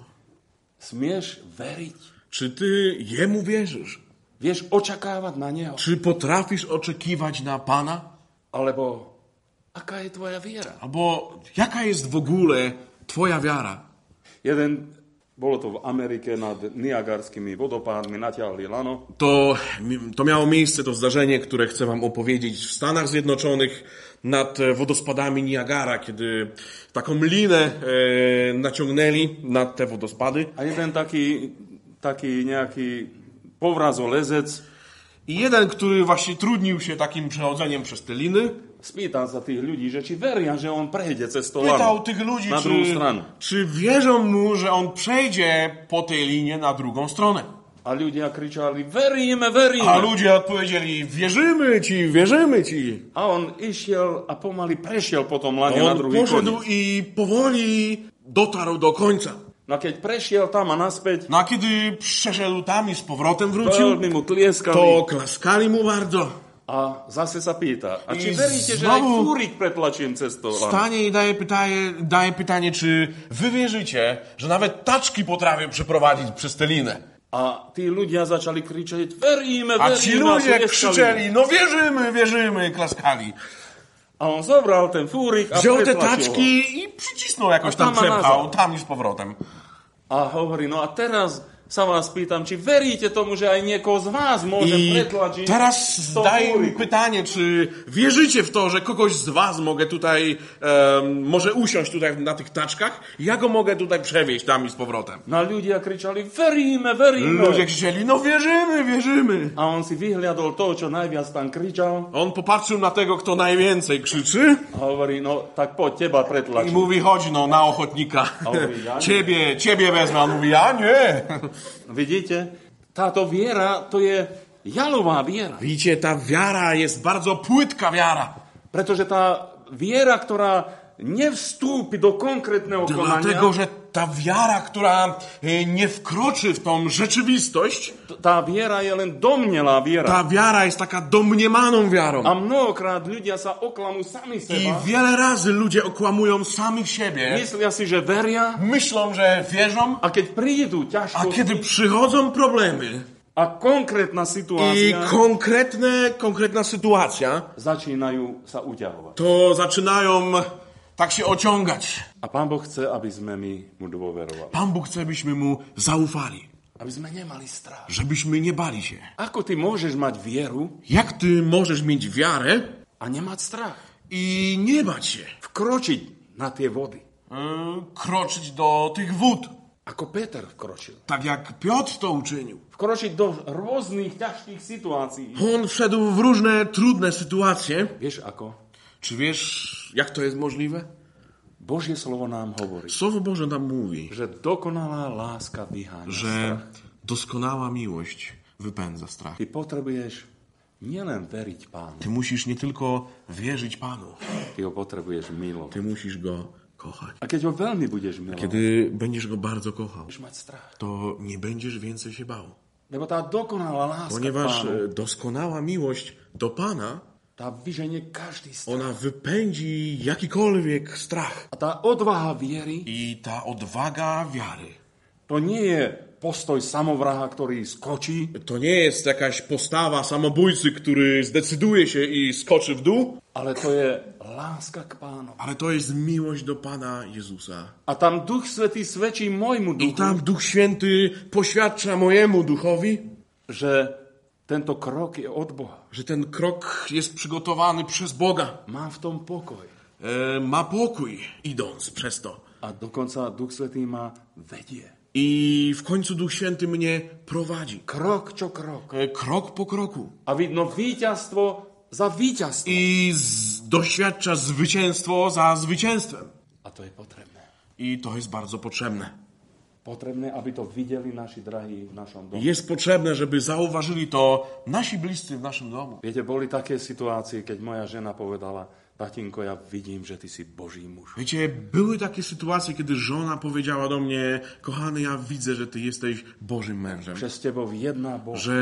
Smieš veriť? Czy Ty Jemu wierzysz? Vieš očakávať na Neho? Czy potrafisz oczekiwać na Pana? Alebo aká je tvoja viera? Albo jaka jest w ogóle Twoja wiara? Jeden, bolo to v Amerike nad Niagarskými vodopádmi, natiahli lano To, to miało miejsce, to zdarzenie, które chcę Wam opowiedzieć w Stanach Zjednoczonych nad wodospadami Niagara, kiedy taką linę e, naciągnęli nad te wodospady. a jeden taký taký nejaký povrazolezec, I jeden, który właśnie trudnił się takim przechodzeniem przez te liny, spýtal sa tých ľudí, že či veria, že on prejde cez to pytał lano tych ludzi, na druhú czy, stranu. czy wierzą mu, że on przejdzie po tej linie na drugą stronę. A ľudia kričali, veríme, veríme. A ludzie odpowiedzieli, wierzymy ci, wierzymy ci. A on išiel a pomaly prešiel po tom lane na On druhý poszedł koniec. i powoli dotarł do końca. No keď prešiel tam a naspäť, No a kiedy przeszedł tam i z powrotem wrócił, veľmi mu tlieskali. to klaskali mu bardzo. A zase sa pýta, a či I veríte, že aj znowu fúrik pretlačím cez to lano? Stanie i daje pytanie, daje pytanie, czy wy wierzycie, że nawet taczki potrafię przeprowadzić przez tę linę. A tí ľudia začali kričať, veríme, A ci veríme. ludzie tlieskali. krzyczeli, no wierzymy, wierzymy, klaskali. A on zobral ten fúrik a Wziął te pretlačil ho. taczki i przycisnął jakoś A tam, tam a przepchał, nazad. tam i z powrotem. A hovorí, no a teraz sa vás pýtam, či veríte tomu, že aj niekoho z vás môžem I pretlačiť teraz z toho zadaję mi fúriku? pytanie, czy wierzycie w to, że kogoś z was mogę tutaj, em, może usiąść tutaj na tych taczkach? Ja go mogę tutaj przewieźć tam i z powrotem. No a ľudia kričali, veríme, veríme. Ludzie krzyczeli, no wierzymy, wierzymy. A on si vyhliadol toho, čo najviac tam kričal On popatrzył na tego, kto najwięcej krzyczy a hovorí, no tak poď teba i pretlačiť. mówi, chodź no, na ochotnika. A on mówi, ja nie. Ciebie, ciebie wezmę. On mówi, ja nie. Vidíte, táto viera, to je jalová viera. Widzicie, ta wiara jest bardzo płytka wiara. Pretože tá viera, ktorá nevstúpi do konkrétneho konania, Dlatego, że ta wiara, która y, nie wkroczy w tą rzeczywistość, tá viera je len domnelá viera. ta wiara jest taka domniemaną wiarą. A mnohokrát ľudia sa oklamú sami I seba. wiele razy ludzie okłamują samych siebie. Myslia si, że veria, Myślą, że wierzą, a keď prídu a ťažkosti kiedy przychodzą problemy a konkrétna i situácia, konkretne, konkretna sytuacja, začínajú sa uťahovať. to zaczynają tak się ociągać. A Pán Boh chce, aby sme my mu dôverovali. Pan Bóg chce, byśmy mu zaufali, Aby sme nemali strach. żebyśmy nie bali się. Ako ty môžeš mať vieru Jak ty możesz mieć wiarę a nemať strach? i nie bać się? Vkročiť na tie vody. Yy, kroczyć do tych wód, Ako Peter vkročil. tak jak Piotr to uczynił. Vkročiť do rôznych ťažkých situácií. On wszedł w różne trudne sytuacje. Vieš ako? Czy wiesz, jak to jest możliwe? Božie slovo nám hovorí, Słowo Boże nam mówi, že dokonalá láska vyháňa że strach. doskonała miłość wypędza strach. Ty potrebuješ nielen veriť Pánu, Ty musisz nie tylko wierzyć Panu, ty ho potrebuješ milovať. ty musisz Go kochać. A keď ho veľmi budeš milovať, Kiedy będziesz Go bardzo kochał, budeš mať strach. to nie będziesz więcej się bał. Lebo tá dokonalá láska Ponieważ Pánu, e, doskonała miłość do Pana, tá vyženie každý strach. ona wypędzi jakikolwiek strach. A tá odvaha viery, I ta odwaga wiary, to nie je postoj samovraha, ktorý skočí, to nie jest jakaś postawa samobójcy, który zdecyduje się i skoczy w dół, ale to je láska k Pánu. ale to jest miłość do Pana Jezusa. A tam Duch Svätý svedčí môjmu I duchu, tam Duch Święty poświadcza mojemu duchowi, že tento krok je od Boha. że ten krok jest przygotowany przez Boga. Má v tom pokoj. E, ma pokój idąc przez to. A dokonca Duch Svätý ma vedie. I w końcu Duch Święty mnie prowadzi. Krok čo krok. E, krok po kroku. A vidno víťazstvo za víťazstvom. I z, doświadcza zwycięstwo za zwycięstwem. A to je potrebné. I to jest bardzo potrzebne. Potrebné, aby to videli naši drahí v našom domu. Jest potrzebne, żeby zauważyli to nasi bliscy w naszym domu. Viete, boli také situácie, keď moja žena povedala, tatinko, ja vidím, že ty si Boží muž. Wiecie, były takie sytuacje, kiedy żona powiedziała do mnie, kochany, ja widzę, że ty jesteś Bożym mężem. Že s tebou jedná Boh. Że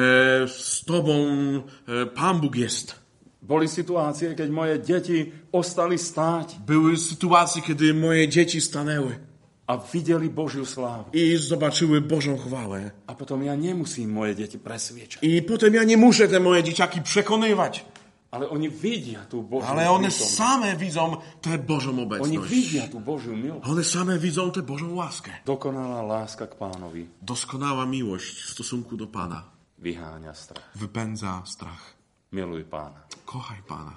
z tobą e, Pan Bóg jest. Boli situácie, keď moje deti ostali stáť Były sytuacje, kiedy moje dzieci stanęły a videli Božiu slávu. i zobaczyły Bożą chwałę. A potom ja nemusím moje deti presviečať. I potem ja nie muszę te moje dzieciaki przekonywać, Ale oni vidia tú Božiu ale one prítomnosť. same widzą tę Bożą Oni obecność. vidia tú Božiu milosť. One same widzą tę Bożą łaskę. Dokonalá láska k Pánovi Doskonała miłość w stosunku do Pana vyháňa strach. wypędza strach. Miluj Pána. Kochaj Pana.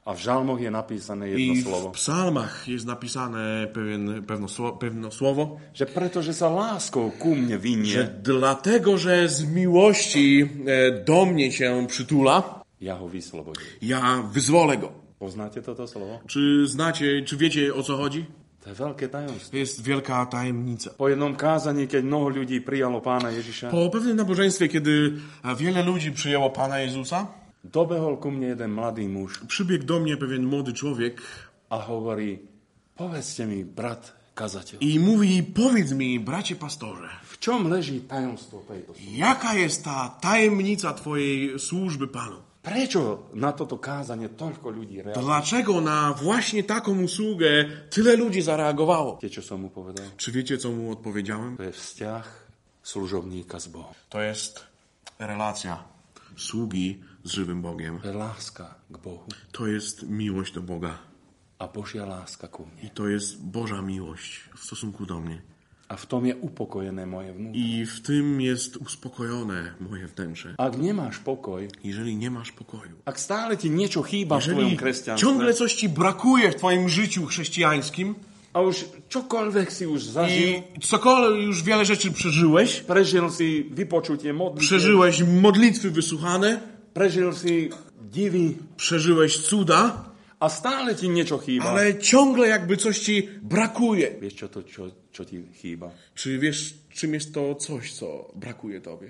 A v žalmoch je napísané jedno I slovo. w psalmach jest napisane pewien, pewno, sło- pewno słowo, Že pretože sa láskou ku mne że vynie, dlatego, że z miłości e, do mnie się przytula, ja ho vyslobodím. ja wyzwolę go. Poznáte toto slovo? Czy znacie, czy wiecie, o co chodzi? To je veľké tajomstvo. To jest wielka tajemnica. Po jednom kázaní, keď mnoho ľudí prijalo Pána Ježiša, Po pewnym nabożeństwie, kiedy wiele ludzi przyjęło Pana Jezusa, dobehol ku mne jeden mladý muž przybiegł do mnie pewien młody człowiek a hovorí, povedzte mi, brat kazateľ, i mówi, powiedz mi, bracie pastorze, v čom leží tajomstvo tejto služby? jaka jest ta tajemnica twojej służby Panu? Prečo na toto kázanie toľko ľudí reaguje? Dlaczego na właśnie taką usługę tyle ludzi zareagowało? Viete, čo som mu povedal? Czy wiecie, co mu odpowiedziałem? To je vzťah služobníka s Bohom. To jest relacja sługi z żywym Bogiem. To je láska k Bohu To jest miłość do Boga. a Božia láska ku I mne. to jest Boża miłość w stosunku do mnie. A v tom je upokojené moje vnútro. I w tym jest uspokojone moje wnętrze. Ak nemáš pokoj, Jeżeli nie masz pokoju, ak stále ti niečo chýba v tvojom jeżeli kresťanstve ciągle coś ci brakuje w twoim życiu chrześcijańskim a už čokoľvek si už zažil, i cokolwiek już wiele rzeczy przeżyłeś, prežil si vypočutie modlitby, przeżyłeś modlitwy wysłuchane, prežil si divy przeżyłeś cuda, a stále ti niečo chýba. ale ciągle jakby coś ci brakuje. Vieš, čo to, čo, čo ti chýba? Czy wiesz, czym jest to coś, co brakuje tobie?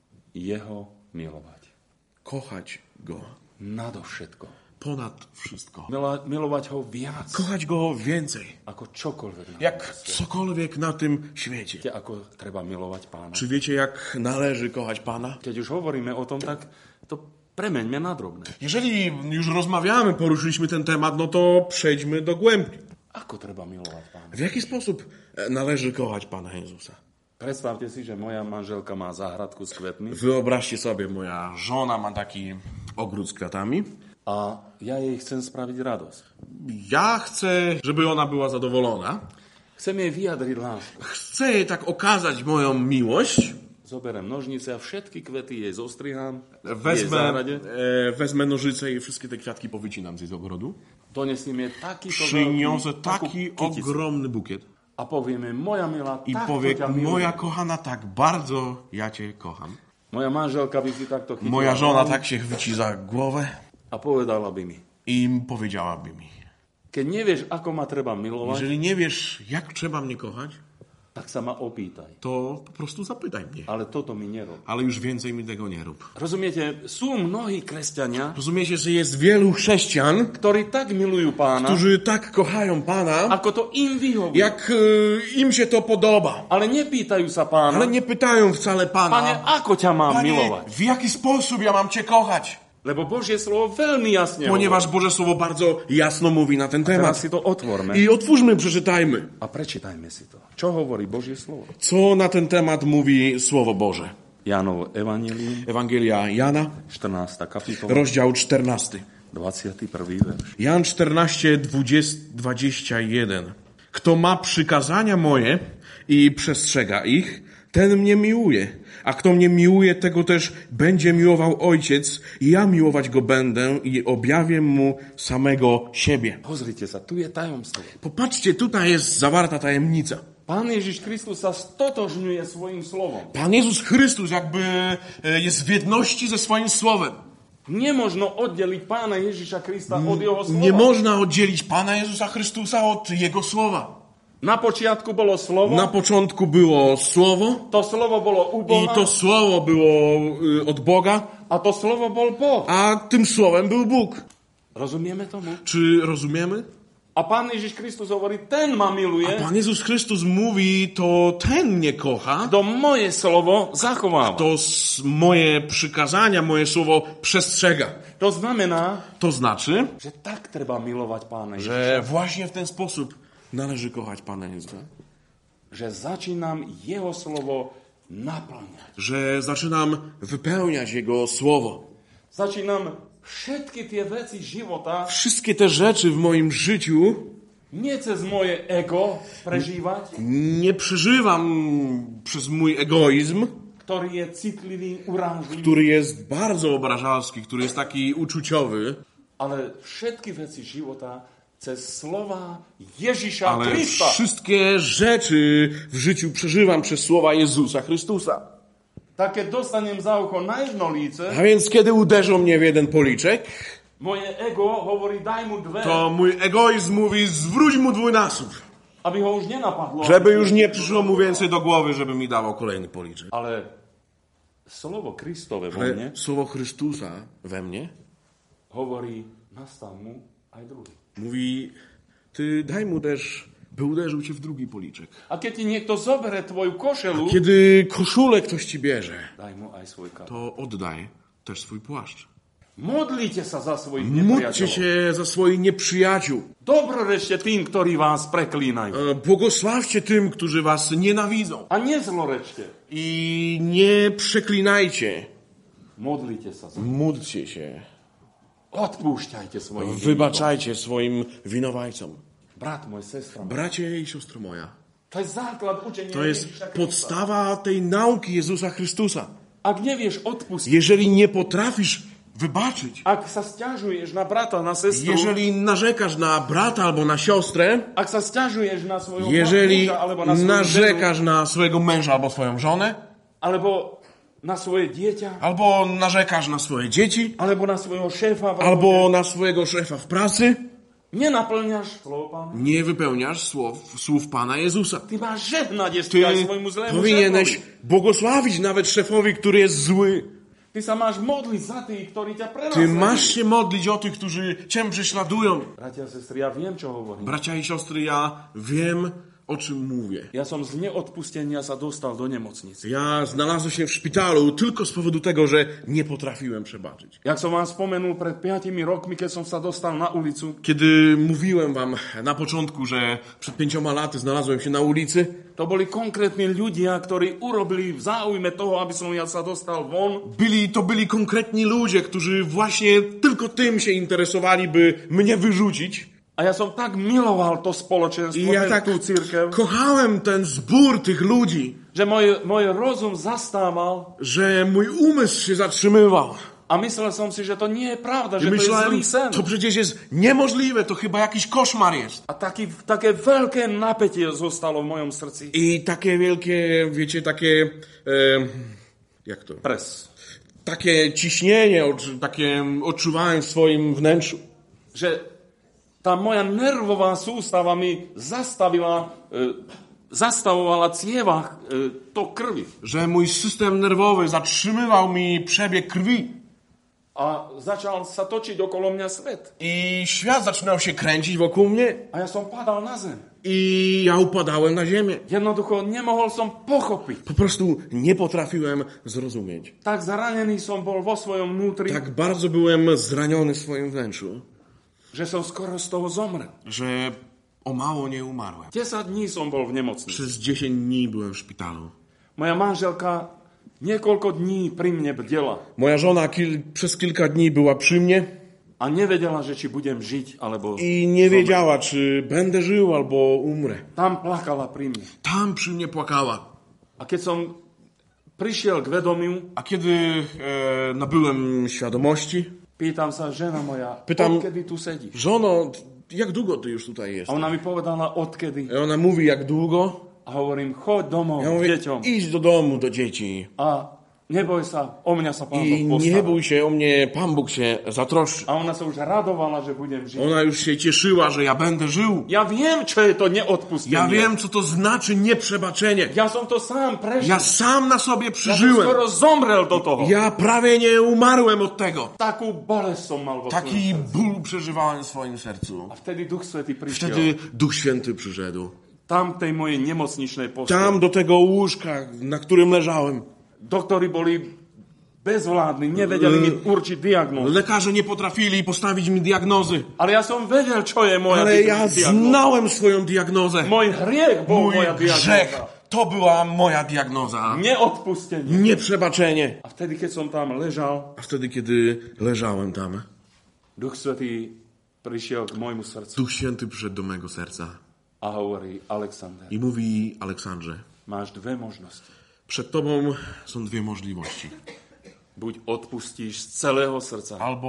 Jeho milovať. Kochać Go Nadovšetko. ponad wszystko. Milo- milovať ho viac Kochać Go więcej, ako čokoľvek. na jak tomto svete. cokolwiek na tym świecie. Viete, ako treba milovať Pána? Czy wiecie, jak należy kochać Pana? Keď už hovoríme o tom, tak to premeňme na drobné. Jeżeli już rozmawiamy, poruszyliśmy ten temat, no to przejdźmy do głębi. Ako treba milovať Pána? W jaki sposób e, należy kochać Pana Jezusa? Predstavte si, že moja manželka má záhradku s kvetmi Wyobraźcie sobie, moja żona ma taki ogród z kwiatami. a ja jej chcem spraviť radosť. Ja chcę, żeby ona była zadowolona. Chcem jej vyjadriť lásku. Chcę jej tak okazać moją miłość. Zoberiem nožnice a všetky kvety jej zostrihám v jej Wezmę, záhrade. e, wezmę nożyce i wszystkie te kwiatki powycinam z jej ogrodu. Donesím jej takýto Przyniosę veľký, takú taki kyticu ogromny bukiet. a povieme, moja milá, I takto powie, ťa milujem. moja kochana, tak bardzo ja Cię kocham. Moja manželka by si takto chytila Moja żona hlavu tak się chwyci za głowę a povedala by mi, i powiedziałaby mi: keď nevieš, ako ma treba milovať, jeżeli nie wiesz, jak trzeba mnie kochać, tak sa ma opýtaj. to po prostu zapytaj mnie. Ale toto mi nerob. Ale już więcej mi tego nie rób. Rozumiete, sú mnohí kresťania, Rozumiecie, że jest wielu chrześcijan, ktorí tak milujú Pána, którzy tak kochają Pana, ako to im vyhovuje. jak y, im się to podoba. Ale nepýtajú sa Pána, Ale nie pytają wcale Pane, Pana: ako ťa mám Panie, milovať? w jaki sposób ja mam Cię kochać? Lebo Božie slovo veľmi jasne Ponieważ hovorí. Boże Słowo bardzo jasno mówi na ten Teraz temat. si to otvorme I otwórzmy, przeczytajmy, a prečítajme si to. Čo hovorí Božie slovo? co na ten temat mówi Słowo Boże. Jánovo Evangelium, Ewangelia Jana, czternasta kapitola, rozdział czternasty. dwudziesty pierwszy werš. Jan czternaście, dwadzieścia jeden. Kto ma przykazania moje i przestrzega ich, ten mnie miłuje. A kto mnie miłuje, tego też będzie miłował Ojciec i ja miłować go będę i objawię mu samego siebie. Pozrite sa, tu je tajomstvo. Popatrzcie, tutaj jest zawarta tajemnica. Pán Ježiš Kristus sa stotožňuje svojim slovom. Pan Jezus Chrystus jakby e, jest w jedności ze swoim Słowem. Nie možno oddeliť Pána Ježiša Krista od jeho slova. Nie można oddzielić Pana Jezusa Chrystusa od Jego Słowa. Na počiatku bolo slovo, Na początku było Słowo to slovo bolo u Boha i to Słowo było y, od Boga, a to slovo bol Boh. a tym Słowem był Bóg. Rozumieme tomu? Czy rozumiemy? A Pán Ježiš Kristus hovorí, ten ma miluje, Pan Jezus Chrystus mówi, to ten mnie kocha, kto moje slovo zachováva. to s- moje przykazania, moje Słowo przestrzega. To znamená, To znaczy, že tak treba milovať Pána Ježiša. że właśnie w ten sposób należy kochać Pana Jezusa. Že začínam jeho slovo naplňať. Że zaczynam wypełniać Jego Słowo. Začínam všetky tie veci života Wszystkie te rzeczy w moim życiu nie cez moje ego prežívať, nie przeżywam przez mój egoizm, ktorý je citlivý, urážlivý, który jest bardzo obrażalski, który jest taki uczuciowy, ale všetky veci života cez slova Ježiša Ale Krista. wszystkie rzeczy w życiu przeżywam przez słowa Jezusa Chrystusa. Tak keď dostanem za ucho na jedno líce, A więc kiedy uderzą mnie w jeden policzek, moje ego hovorí daj mu dve, to mój egoizm mówi zwróć mu dwójnasób. aby ho už nenapadlo. Żeby już nie przyszło mu więcej do głowy, żeby mi dawał kolejny policzek. Ale slovo Kristove vo Ale mne słowo Chrystusa we mnie hovorí nastav mu aj druhý. mówi, ty daj mu też, by uderzył cię w drugi policzek. A keď ti niekto zobere tvoju košelu, Kiedy koszulę ktoś ci bierze, daj mu aj svoj kapel. to oddaj też swój płaszcz. Modlite sa za svojich Módlcie nepriateľov. się za swoich nieprzyjaciół. Dobrorečte tým, ktorí vás preklínajú. E, Błogosławcie tym, którzy was nienawidzą. A nezlorečte. I nie przeklinajcie. Modlite sa za. Módlcie się. Odpúšťajte svojim vybačaj. Wybaczajcie swoim winowajcom. Brat môj, sestra moja. Bracie i siostro moja, To je základ učenia to jest Ježiša Krista. podstawa tej nauki Jezusa Chrystusa. Ak nevieš odpustiť, Jeżeli nie potrafisz wybaczyć, ak sa sťažuješ na brata, na sestru, jeżeli narzekasz na brata albo na siostrę, ak sa sťažuješ na svojho jeżeli muža, alebo na svoju ženu, narzekasz na swojego męża albo swoją żonę, alebo na svoje dieťa, albo narzekasz na swoje dzieci, alebo na svojho šéfa, v albo robote, na swojego szefa w pracy, nenaplňaš slovo Pána. nie wypełniasz słów, słów Pana Jezusa. Ty máš žehnať ešte Ty aj svojmu zlému powinieneś šéfovi. błogosławić nawet szefowi, który jest zły. Ty sa máš modliť za tých, ktorí ťa Ty masz prenasledujú. się modlić o tych, którzy cię prześladują. Bratia a sestry, ja viem, čo hovorím. Bracia i siostry, ja wiem, o czym mówię. Ja som z neodpustenia sa dostal do nemocnicy. Ja znalazłem się w szpitalu tylko z powodu tego, że nie potrafiłem przebaczyć. Jak som vám spomenul pred piatimi rokmi, keď som sa dostal na ulicu, Kiedy mówiłem wam na początku, że przed pięcioma laty znalazłem się na ulicy, to boli konkrétni ľudia, ktorí urobili v záujme toho, aby som ja sa dostal von. byli, to byli konkretni ludzie, którzy właśnie tylko tym się interesowali, by mnie wyrzucić. A ja som tak miloval to I spoločenstvo, ja ja tak tú církev, kochałem ten zbór tych ludzi, že môj, môj rozum zastával że mój umysł się zatrzymywał. a myslel som si, že to nie je pravda, I že to je myślałem, zlý sen. to przecież jest niemożliwe, to chyba jakiś koszmar jest. A taký, také veľké napätie zostalo v mojom srdci. I takie wielkie, wiecie, takie, e, jak to? Pres. Takie ciśnienie, odczu- takie odczuwałem w swoim wnętrzu. Že tá moja nervová sústava mi zastavila, e, zastavovala cieva e, to krvi. Że mój system nerwowy zatrzymywał mi przebieg krwi. A začal sa točiť okolo mňa svet. I świat zaczynał się kręcić wokół mnie. A ja som padal na zem. I ja upadałem na ziemię. Jednoducho nemohol som pochopiť. Po prostu nie potrafiłem zrozumieć. Tak zranený som bol vo svojom vnútri, Tak bardzo byłem zraniony w swoim wnętrzu, že som skoro z toho zomrel. że o mało nie umarłem. desať dní som bol v nemocnici. Przez dziesięć dni byłem w szpitalu. Moja manželka niekoľko dní pri mne bdela Moja żona kil, przez kilka dni była przy mnie a nevedela, že či budem žiť, alebo... i nie wiedziała, czy będę żył albo umrę. Tam plakala pri mne. Tam przy mnie płakała. A keď som prišiel k vedomiu, A kiedy e, nabyłem świadomości, pýtam sa, žena moja, Pytam- odkedy tu sedíš? żono, jak długo ty już tutaj A jesteś? ona mi povedala, odkedy. I ona mówi, jak długo? A hovorím, choď domov Ja k mówię, deťom. idź do domu, do dzieci. A neboj sa, o mňa sa Pán I Boh nie postará. bój się, o mnie Pan Bóg się zatroszczy. A ona sa už radovala, že budem žiť. Ona już się cieszyła, że ja będę żył. Ja viem, čo je to neodpustenie. Ja wiem, co to znaczy nieprzebaczenie. Ja som to sám prežil. Ja sam na sobie Ja som przeżyłem. skoro zomrel do toho. Ja prawie nie umarłem od tego. Takú bolesť som mal vo Taki svojom srdci. ból przeżywałem w swoim sercu. A vtedy Duch Svätý prišiel. Wtedy Duch Święty przyszedł. Tam tej mojej nemocničnej posteli. Tam do tego łóżka, na którym leżałem. Doktori boli bezvládni, nevedeli mi určiť diagnózu. Lekarze nie potrafili postawić mi diagnozy. Ale ja som vedel, čo je moja Ale ja diagnóza. znałem swoją diagnozę. Môj hriech bol Mój moja grzech diagnóza. to była moja diagnoza. Neodpustenie. Nieprzebaczenie. A vtedy, keď som tam ležal, A wtedy, kiedy leżałem tam, Duch Svätý prišiel k môjmu srdcu Duch Święty przyszedł do mego serca a hovorí, Alexander, i mówi: Aleksandrze, máš dve možnosti. przed tobą są dwie możliwości. Buď odpustíš z celého srdca, Albo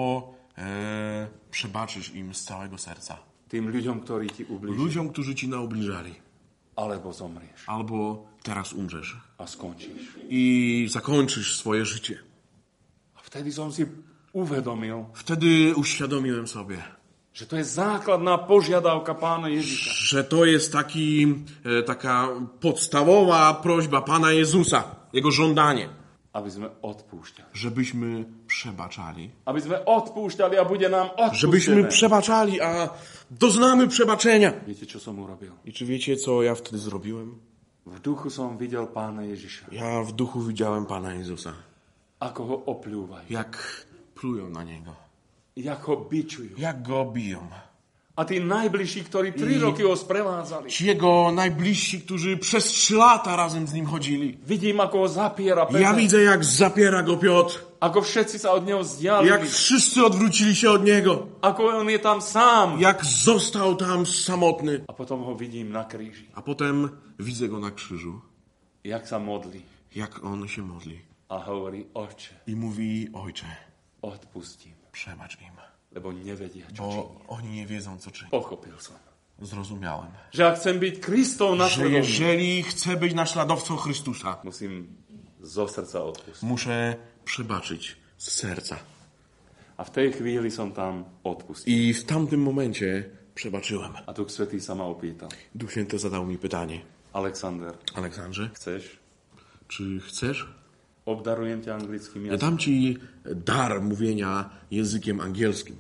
e, przebaczysz im z całego serca. Tým ľuďom, ktorí ti ubližili. Ludziom, którzy ci naubliżali. Alebo zomrieš. Albo teraz umrzesz. A skončíš. I zakończysz swoje życie. A vtedy som si uvedomil, Wtedy uświadomiłem sobie, že to je základná požiadavka Pána Ježiša. że to jest taki, e, taka podstawowa prośba Pana Jezusa, Jego żądanie, Aby sme odpúšťali. żebyśmy przebaczali. Aby sme odpúšťali a bude nám Żebyśmy odpustené. przebaczali, a doznamy przebaczenia. Viete, čo som urobil? I czy wiecie, co ja wtedy zrobiłem? V duchu som videl Pána Ježiša. Ja w duchu widziałem Pana Jezusa, Ako ho opľúvajú. jak plują na Niego, Jak ho bičujú. jak Go biją. A tí najbližší, ktorí tri roky ho sprevádzali. Ci Jego najbliżsi, którzy przez trzy lata razem z Nim chodzili. Vidím, ako ho zapiera Ja Peter. widzę, jak zapiera Go Piotr, Ako všetci sa od neho vzdialili. jak wszyscy odwrócili się od Niego, Ako on je tam sám. jak został tam samotny. A potom ho vidím na kríži. A potem widzę Go na krzyżu, Jak sa modlí. jak On się modli A hovorí, Otče, i mówi: Ojcze, odpustím. przebacz im, Lebo nevedia, čo bo činia. oni nie wiedzą, co czynią. Pochopil som. Zrozumiałem, Že ak chcem byť Kristov że nasledovný, jeżeli chcę być naśladowcą Chrystusa, musím zo srdca odpustiť. muszę przebaczyć z serca. A v tej chvíli som tam odpustil. I w tamtym momencie przebaczyłem. A Duch Svätý sa ma opýtal. Duch Święty zadał mi pytanie: Alexander, Aleksandrze, chceš? czy chcesz? Obdarujem ťa anglickým Ja jazykom. dam ci dar mówienia językiem angielskim.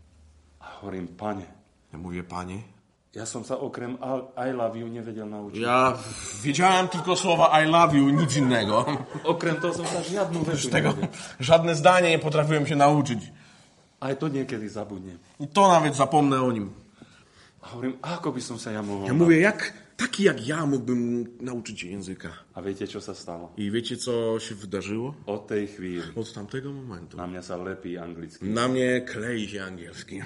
A hovorím, Pane, Ja mówię: Panie, ja som sa okrem I love you nevedel naučiť. ja wiedziałem tylko słowa I love you, nic innego. Okrem toho som sa žiadnu vetu Z tego nevedel. żadne zdanie nie potrafiłem się nauczyć. Aj to niekedy zabudnem. I to nawet zapomnę o nim. A hovorím, ako by som sa ja mohol... Ja mówię, jak taki jak ja mógłbym nauczyć się języka. A viete, čo sa stalo? I wiecie, co się wydarzyło? Od tej chvíli Od tamtego momentu na mňa sa lepí anglicky. na mnie klei się angielski.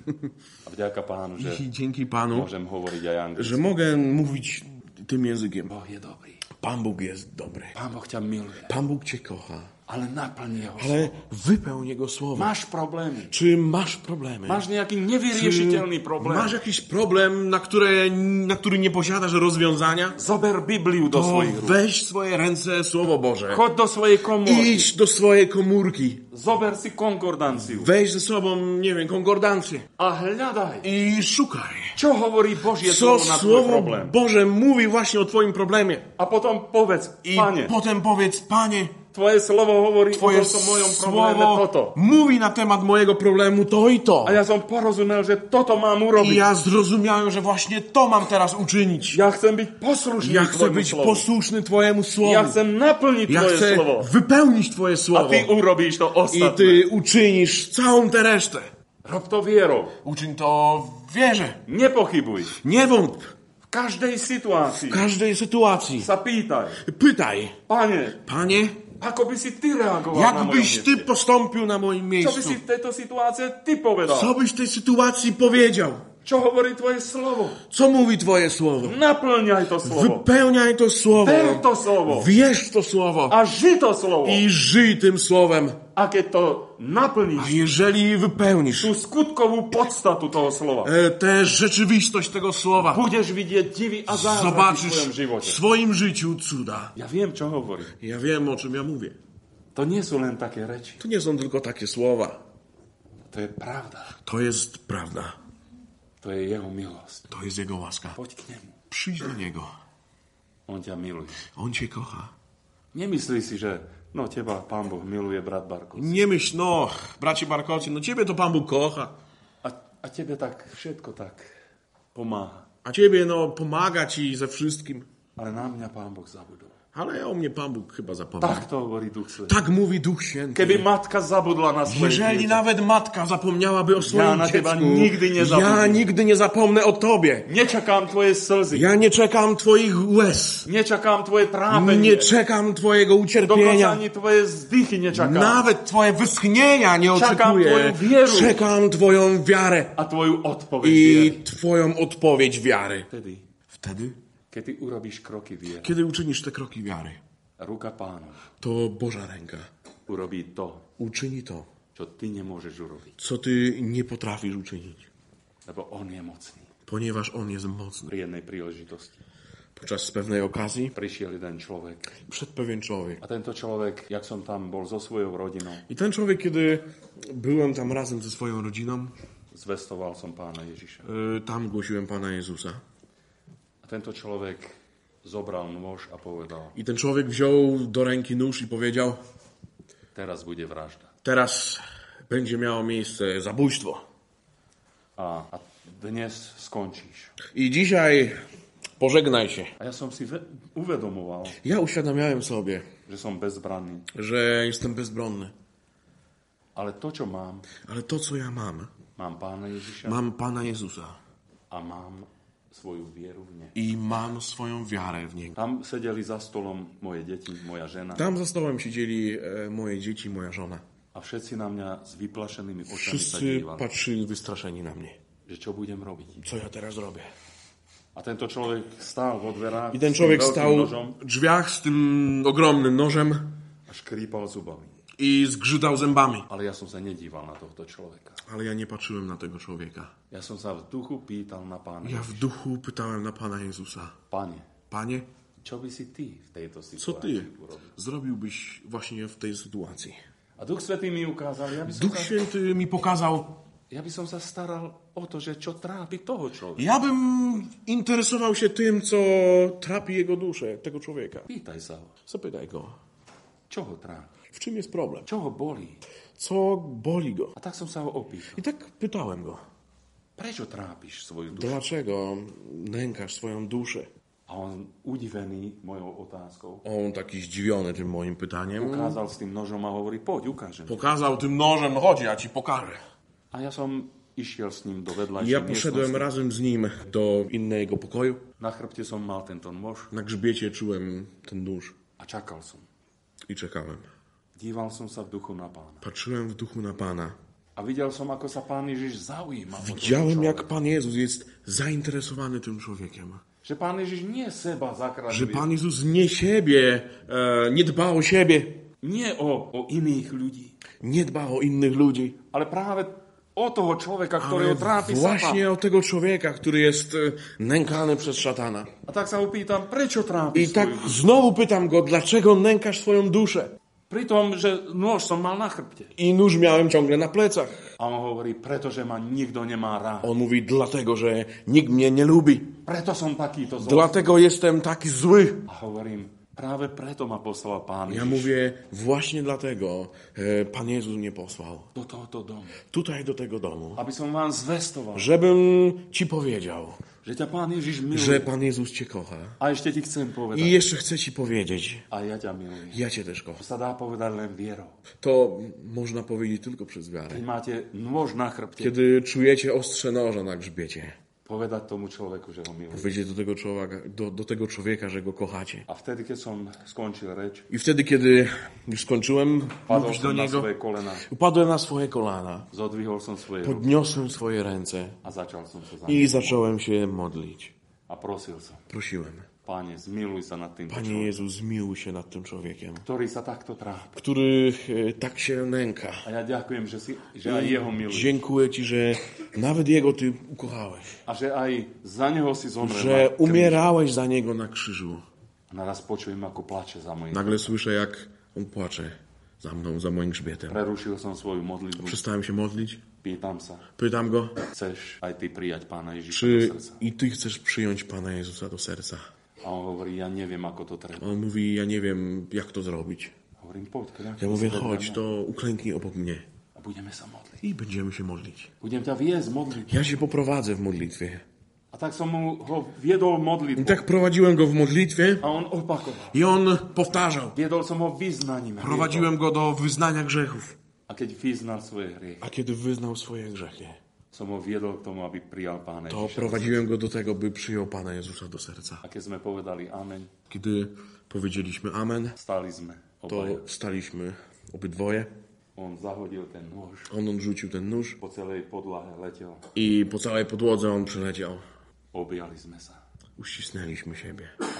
A vďaka Pánu, že I dzięki Panu, môžem hovoriť aj anglicky. że mogę mówić tym językiem. Boh je dobrý. Pan Bóg jest dobry. Pán Boh ťa miluje. Pan Bóg cię kocha. Ale naplň jeho. Ale wypełń Jego słowa. Máš problémy. Czy masz problemy? Máš nejaký nevyriešiteľný problém. Masz jakiś problem, na, które, na który nie posiadasz rozwiązania? Zober Bibliu do To svojich rúk. weź w swoje ręce Słowo Boże. Chod do svojej komórky. Idź do swojej komórki. Zober si konkordanciu. Weź ze sobą, nie wiem, konkordancję. A hľadaj, I szukaj. čo hovorí Božie Co slovo na tvoj Słowo problém. Boże mówi właśnie o twoim problemie. A potom povedz, I Pane, potem powiedz: Panie, tvoje slovo hovorí Twoje o tomto mojom probléme Słowo toto. mówi na temat mojego problemu to i to. A ja som porozumel, že toto mám I urobiť. ja zrozumiałem, że właśnie to mam teraz uczynić. Ja chcem byť poslušný Ja chcę tvojmu być slovu. posłuszny Twojemu Słowu. Ja chcem naplniť Ja tvoje chcę slovo. wypełnić Twoje A Słowo. ty urobíš to I ostatné. Ty uczynisz całą tę resztę. Rob to vierou. Uczyń to w wierze. Nepochybuj. Nie wątp. V každej situácii W każdej sytuacji sa pýtaj, pytaj: Pane, Panie, ako by si ty reagoval na jak mojom byś Ty mieste? postąpił na moim Čo by miejscu? si v tejto situácii ty povedal? Co byś w tej sytuacji powiedział? Čo hovorí tvoje slovo? Co mówi Twoje Słowo? Naplňaj to slovo. Wypełniaj to Słowo. Ver to slovo. Wierz w to Słowo. A ži to slovo. I żyj tym Słowem. A keď to A naplníš, jeżeli wypełnisz tú skutkovú podstatu toho slova, e, tę rzeczywistość tego Słowa, budeš vidieť divy a zázraky v zobaczysz svojom w živote. swoim życiu cuda. Ja viem, čo hovorím. Ja wiem, o czym ja mówię. To nie sú len také reči. To nie są tylko takie słowa. To je pravda. To jest prawda. To je jeho milosť. To jest Jego łaska. Poď k nemu. Przyjdź do Niego. On ťa miluje. On Cię kocha. Nemyslí si, že no teba Pán Boh miluje, brat Barko. Nie myśl: no, bracie Barkocie, no Ciebie to Pan Bóg kocha. A, a tebe tak všetko tak pomáha. A Ciebie, no, pomaga Ci ze wszystkim. Ale na mňa Pán Boh zabudol. Ale o mnie Pan Bóg chyba zapomniał. Tak to hovorí Duch Svätý. Tak mówi Duch Święty. Keby matka zabudla na svoje Jeżeli dieťa, nawet matka zapomniałaby o swoim Ja na Teba dziecku, nigdy nie zapomnę. ja nigdy nie zapomnę o Tobie. nečakám tvoje slzy, Ja nie czekam Twoich łez. nečakám tvoje trápenie, Nie czekam Twojego dokonca ucierpienia. ani tvoje vzdychy nečakám. Nawet Twoje wyschnienia nie Czekam oczekuję. Twoją wierę. Czekam Twoją wiarę A tvoju odpoveď i viery. Twoją odpowiedź wiary. Vtedy, Wtedy, keď ty urobíš kroky viery, kiedy uczynisz te kroki wiary, ruka Pánu to Boża ręka urobí to, uczyni to, čo čo ty nemôžeš urobiť. co ty nie potrafisz uczynić. Lebo on je mocný. Ponieważ On jest mocny. Pri jednej príležitosti Podczas pewnej okazji prišiel jeden človek. przyszedł pewien człowiek. A tento človek, jak som tam bol so svojou rodinou, I ten człowiek, kiedy byłem tam razem ze swoją rodziną, zvestoval som pána Ježiša. y, tam głosiłem Pana Jezusa. A tento človek zobral nôž a povedal, I ten człowiek wziął do ręki nóż i powiedział, teraz bude vražda. teraz będzie miało miejsce zabójstwo. A, a dnes skončíš. I dzisiaj pożegnaj się. A ja som si ve- uvedomoval, Ja uświadamiałem sobie, že som bezbranný. że jestem bezbronny. Ale to, čo mám, Ale to, co ja mam, mám pána Ježiša mam Pana Jezusa. a mám svoju vieru v ne. I mam swoją wiarę w Niego. Tam sedeli za stolom moje deti, moja žena Tam za stołem siedzieli e, moje dzieci, moja żona. a všetci na mňa s vyplašenými očami sa Wszyscy dívali, patrzyli wystraszeni na mnie. že čo budem robiť. Co ja teraz robię? A tento človek stál vo dverách I ten s tým człowiek veľkým stał nožom w drzwiach z tym ogromnym nożem a škrípal zubami. i zgrzytał zębami. Ale ja som sa nedíval na tohto človeka. Ale ja nie patrzyłem na tego człowieka. Ja som sa v duchu pýtal na pána. Ja w duchu pytałem na Pana Jezusa. Pane, Panie, čo by si ty v tejto co situácii Ty urobil? zrobiłbyś właśnie w tej sytuacji? A Duch Svätý mi ukázal, ja by som Duch sa, Święty mi pokazał, ja by som sa staral o to, že čo trápi toho človeka. ja bym interesował się tym, co trapi jego duszę, tego człowieka. Pýtaj sa ho, Zapytaj go, čo ho trápi, w czym jest problem? čo ho bolí. Co boli go? A tak som sa ho opýtal. I tak pytałem go, Prečo trápiš svoju dušu? dlaczego nękasz swoją duszę? A on udivený mojou otázkou On taki zdziwiony tym moim pytaniem ukázal s tým nožom a hovorí, poď, ukážem. pokazał tym nożem, chodź, ja ci pokażę. A ja som išiel s ním do I vedľajšej ja poszedłem miestnosti. razem z nim do innego pokoju. Na chrbte som mal tento nôž Na grzbiecie czułem ten nóż a čakal som. i czekałem. Díval som sa v duchu na pána. Patrzyłem w duchu na Pana. A videl som, ako sa pán Ježiš zaujíma. o toho Widziałem, človeka. jak Pan Jezus jest zainteresowany tym człowiekiem. Že pán Ježiš nie seba Że zachraňuje. Pan Jezus nie siebie, e, nie dba o siebie, Nie o, o iných ľudí. nie dba o innych ludzi, Ale práve o toho človeka, ale ktorého trápi Satan. właśnie o tego człowieka, który jest e, nękany przez szatana. A tak sa ho pýtam, prečo I trápiš tak svoju dušu? znowu pytam go, dlaczego nękasz swoją duszę? Pri tom, že nôž som mal na chrbte. I nóż miałem ciągle na plecach. A on hovorí, pretože ma nikto nemá rád. On mówi, dlatego, że nikt mnie nie lubi. Preto som takýto zlý. Dlatego jestem taki zły. A hovorím, práve preto ma poslal pán Ja Ježiš mówię, właśnie dlatego e, Pan Jezus mnie posłał. do tohoto domu. Tutaj do tego domu. Aby som vám zvestoval, Żebym ci powiedział, že ťa pán Ježiš miluje. że Pan Jezus cię kocha. A ešte ti chcem povedať, I jeszcze chcę ci powiedzieć, a ja ťa milujem. ja cię też To kocham. sa dá povedať len vierou. To można powiedzieć tylko przez Keď wiarę. máte nôž na chrbte, Kiedy czujecie ostrze noża na grzbiecie, povedať tomu človeku, že ho miluje. powiedzcie do tego człowieka, do, do tego człowieka, że go kochacie. A vtedy, keď som skončil reč, I wtedy, kiedy już skończyłem padol mówić do som na niego, svoje kolena, upadłem na swoje kolana, zodvihol som svoje ruky podniosłem swoje ręce a začal som sa za i ním. zacząłem się modlić. A prosil som, Prosiłem, Pane, zmiluj sa nad týmto Panie človekom, Jezu, zmiłuj się nad tym człowiekiem, ktorý sa takto trápi. który e, tak się nęka. A ja ďakujem, že, si, že aj jeho miluješ. Dziękuję Ci, że nawet Jego Ty ukochałeś, A že aj za neho si zomrel. że na kríži. umierałeś za Niego na krzyżu. A naraz počujem, ako plače za mojím. Nagle słyszę, jak On płacze za mną, za moim grzbietem. Prerušil som svoju modlitbu. Przestałem się modlić, Pýtam sa, pytam Go, chceš aj ty prijať Pána Ježiša czy do srdca? i Ty chcesz przyjąć Pana Jezusa do serca. A on hovorí, ja neviem, ako to treba. On mówi, ja nie wiem, jak to zrobić. Hovorím, poď, kľak. Ja mówię, chodź, to uklęknij obok mnie A budeme sa modliť. i będziemy się modlić. Budem ťa viesť modliť. Ja się poprowadzę w modlitwie. A tak som mu ho viedol I modlitbu. tak prowadziłem go w modlitwie A on opakoval. i on powtarzał. Viedol som ho vyznaním. Prowadziłem go do wyznania grzechów. A keď vyznal svoje hriechy, A kiedy wyznał swoje grzechy, som ho viedol k tomu, aby prijal Pána to Ježiša. prowadziłem go do tego, by przyjął Pana Jezusa do serca. A keď sme povedali amen, Kiedy powiedzieliśmy amen, stali sme to obaja. wstaliśmy obydwoje. On zahodil ten nôž, On odrzucił ten nóż po celej podlahe letel. i po całej podłodze on przyleciał. Objali sme sa. Uścisnęliśmy siebie. A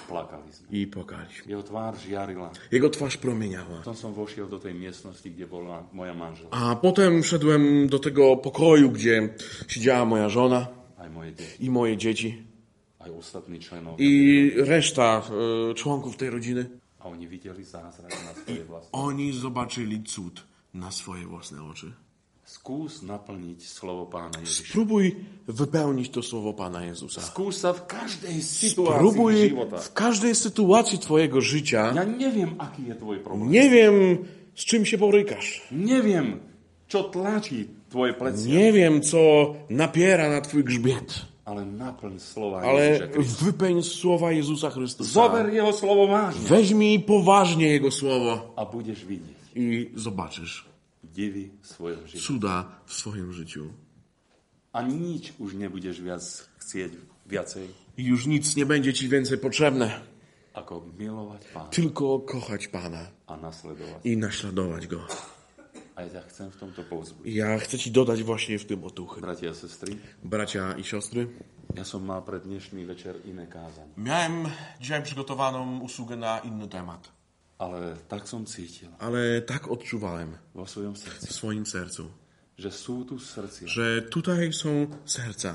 plakali sme. i płakaliśmy. Jeho tvár žiarila. Jego twarz promieniała. Potom som vošiel do tej miestnosti, kde bola moja manželka. A potem szedłem do tego pokoju, gdzie siedziała moja żona Aj moje deti. i moje dzieci Aj ostatní členov. i reszta e, członków tej rodziny. A oni videli zázrak na svoje vlastné. Oni zobaczyli cud na swoje własne oczy. Skús naplniť slovo Pána Ježiša. Spróbuj wypełnić to słowo Pana Jezusa. Skús sa v každej situácii Spróbuj života. w każdej sytuacji twojego życia. Ja neviem, aký je tvoj problém. Nie wiem, z czym się borykasz. Neviem, čo tlačí tvoje plecia. Nie wiem, co napiera na twój grzbiet. Ale naplň slova Ale Ježiša Krista. wypełń słowa Jezusa Chrystusa. Zober Jeho slovo vážne. Weźmij poważnie Jego słowo A budeš vidieť i zobaczysz divy svojho života. cuda w swoim życiu. A nič už nebudeš viac chcieť viacej, I już nic nie będzie ci więcej potrzebne. ako milovať Pána Tylko kochać Pana a nasledovať. i naśladować Go. A ja ťa chcem v tomto povzbudiť. Ja chcę ci dodać właśnie w tym otuchy. Bratia a sestry, Bracia i siostry, ja som mal pre dnešný večer iné kázanie. miałem dzisiaj przygotowaną usługę na inny temat. Ale tak som cítil Ale tak odczuwałem vo svojom w srdci, swoim sercu, že sú tu srdcia, że tutaj są serca,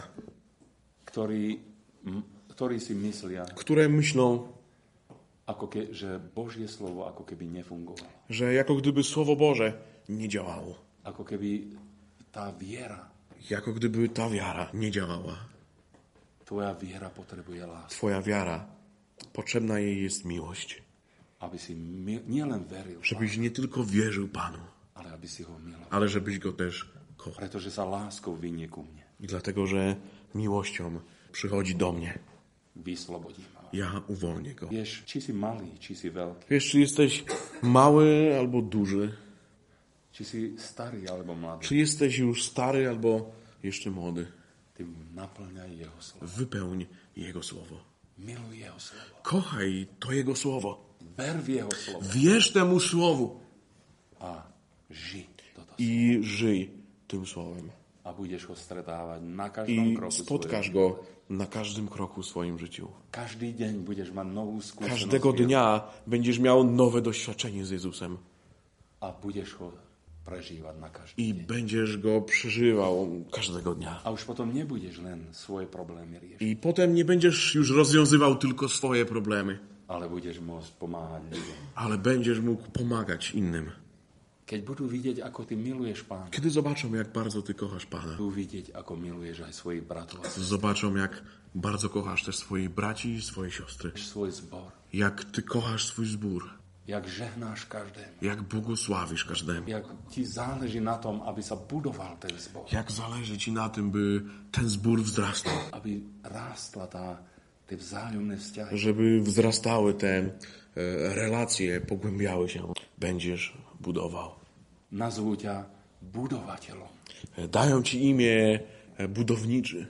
ktorí, m- ktorí si myslia, które myślą, ako ke, že Božie slovo ako keby nefungovalo. że jako gdyby Słowo Boże nie działało. Ako keby tá viera, Jako gdyby ta wiara nie działała. tvoja viera potrebuje lásku. Twoja wiara, potrzebna jej jest miłość. Aby si mi- nielen veril, Żebyś nie tylko wierzył Panu, ale aby si ho miloval. ale żebyś Go też kochał. Pretože sa láskou vynie ku mne. I dlatego, że miłością przychodzi do mnie. Vyslobodí ma. Ja uwolnię Go. Vieš, či si malý, či si veľký, Wiesz, czy jesteś mały albo duży, či si starý alebo mladý, czy jesteś już stary albo jeszcze młody, ty naplňaj jeho slovo. wypełń Jego Słowo. Miluj jeho slovo. Kochaj to Jego Słowo. Ver v jeho slovo. Wierz temu Słowu A ži toto slovo. i żyj tym Słowem. A budeš ho stretávať na každom I kroku spotkasz svojho Go na każdym kroku w swoim życiu. Každý deň budeš mať novú skúsenosť Każdego viery dnia będziesz miał nowe doświadczenie z Jezusem. a budeš ho prežívať na každý I deň. będziesz Go przeżywał każdego dnia. A už potom nebudeš len svoje problémy riešiť, I potem nie będziesz już rozwiązywał tylko swoje problemy, ale budeš môcť pomáhať ľuďom. ale będziesz mógł pomagać innym. Keď budú vidieť, ako ty miluješ Pána, Kiedy zobaczą, jak bardzo Ty kochasz Pana, budú vidieť, ako miluješ aj svojich bratov a sestry, zobaczą, jak bardzo kochasz też swoich braci i swoje siostry, svoj zbor, jak Ty kochasz swój zbór, jak žehnáš každému, jak błogosławisz każdemu, jak ti záleží na tom, aby sa budoval ten zbor, jak zależy Ci na tym, by ten zbór wzrastał, aby rástla tá, tie vzájomné vzťahy. żeby wzrastały te e, relacje, pogłębiały się, będziesz budował. Nazvú ťa budovateľom E, Dają Ci imię e, budowniczy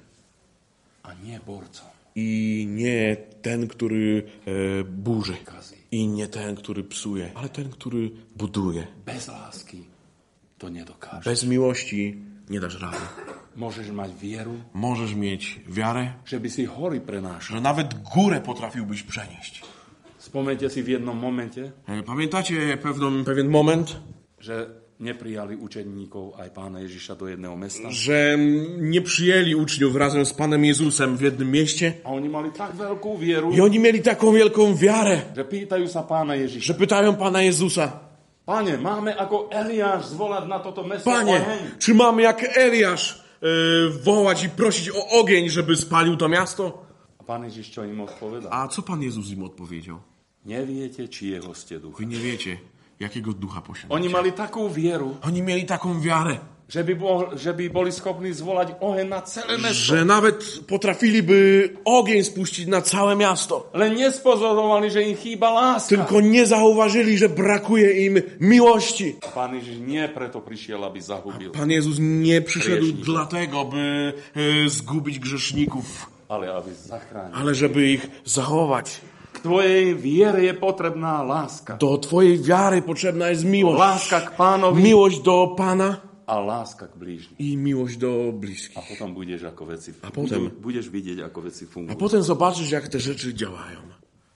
a nie borcom. i nie ten, który e, burzy Kazí. i nie ten, który psuje, ale ten, który buduje. Bez lásky to nedokážeš. Bez miłości nie dasz rady. Môžeš mať vieru, Możesz mieć wiarę, že by si hory prenášal. że nawet górę potrafiłbyś przenieść. Spomeňte si v jednom momente, E, Pamiętacie pewną, pewien moment, že neprijali učeníkov aj Pána Ježiša do jedného mesta. że nie przyjęli uczniów razem z Panem Jezusem w jednym mieście A oni mali tak veľkú vieru, i oni mieli taką wielką wiarę, že pýtajú sa Pána Ježiša. że pytają Pana Jezusa: Pane, máme ako Eliáš zvolať na toto mesto Panie, oheň? czy mamy jak Eliasz e, wołać i prosić o ogień, żeby spalił to miasto? A Pán Ježiš čo im odpovedal? A co Pan Jezus im odpowiedział? Neviete, čijeho ste ducha. Wy nie wiecie, jakiego ducha Oni posiadacie. mali takú vieru, Oni mieli taką wiarę, že by, bol, že by boli schopní zvolať oheň na celé mesto. że nawet potrafiliby ogień spuścić na całe miasto. Len nespozorovali, že im chýba láska. Tylko nie zauważyli, że brakuje im miłości. Pán Ježiš nie preto prišiel, aby zahubil, Pan Jezus nie przyszedł Grzeszników. dlatego, by e, zgubić grzeszników, ale aby zachránil. ale żeby ich zachować. K tvojej viere je potrebná láska. Do Twojej wiary potrzebna jest miłość. Láska k Pánovi Miłość do Pana a láska k blížnym. i miłość do A bliskich. potom budeš ako veci A potom? budeš vidieť, ako veci A fungujú. potem zobaczysz, jak te rzeczy działają.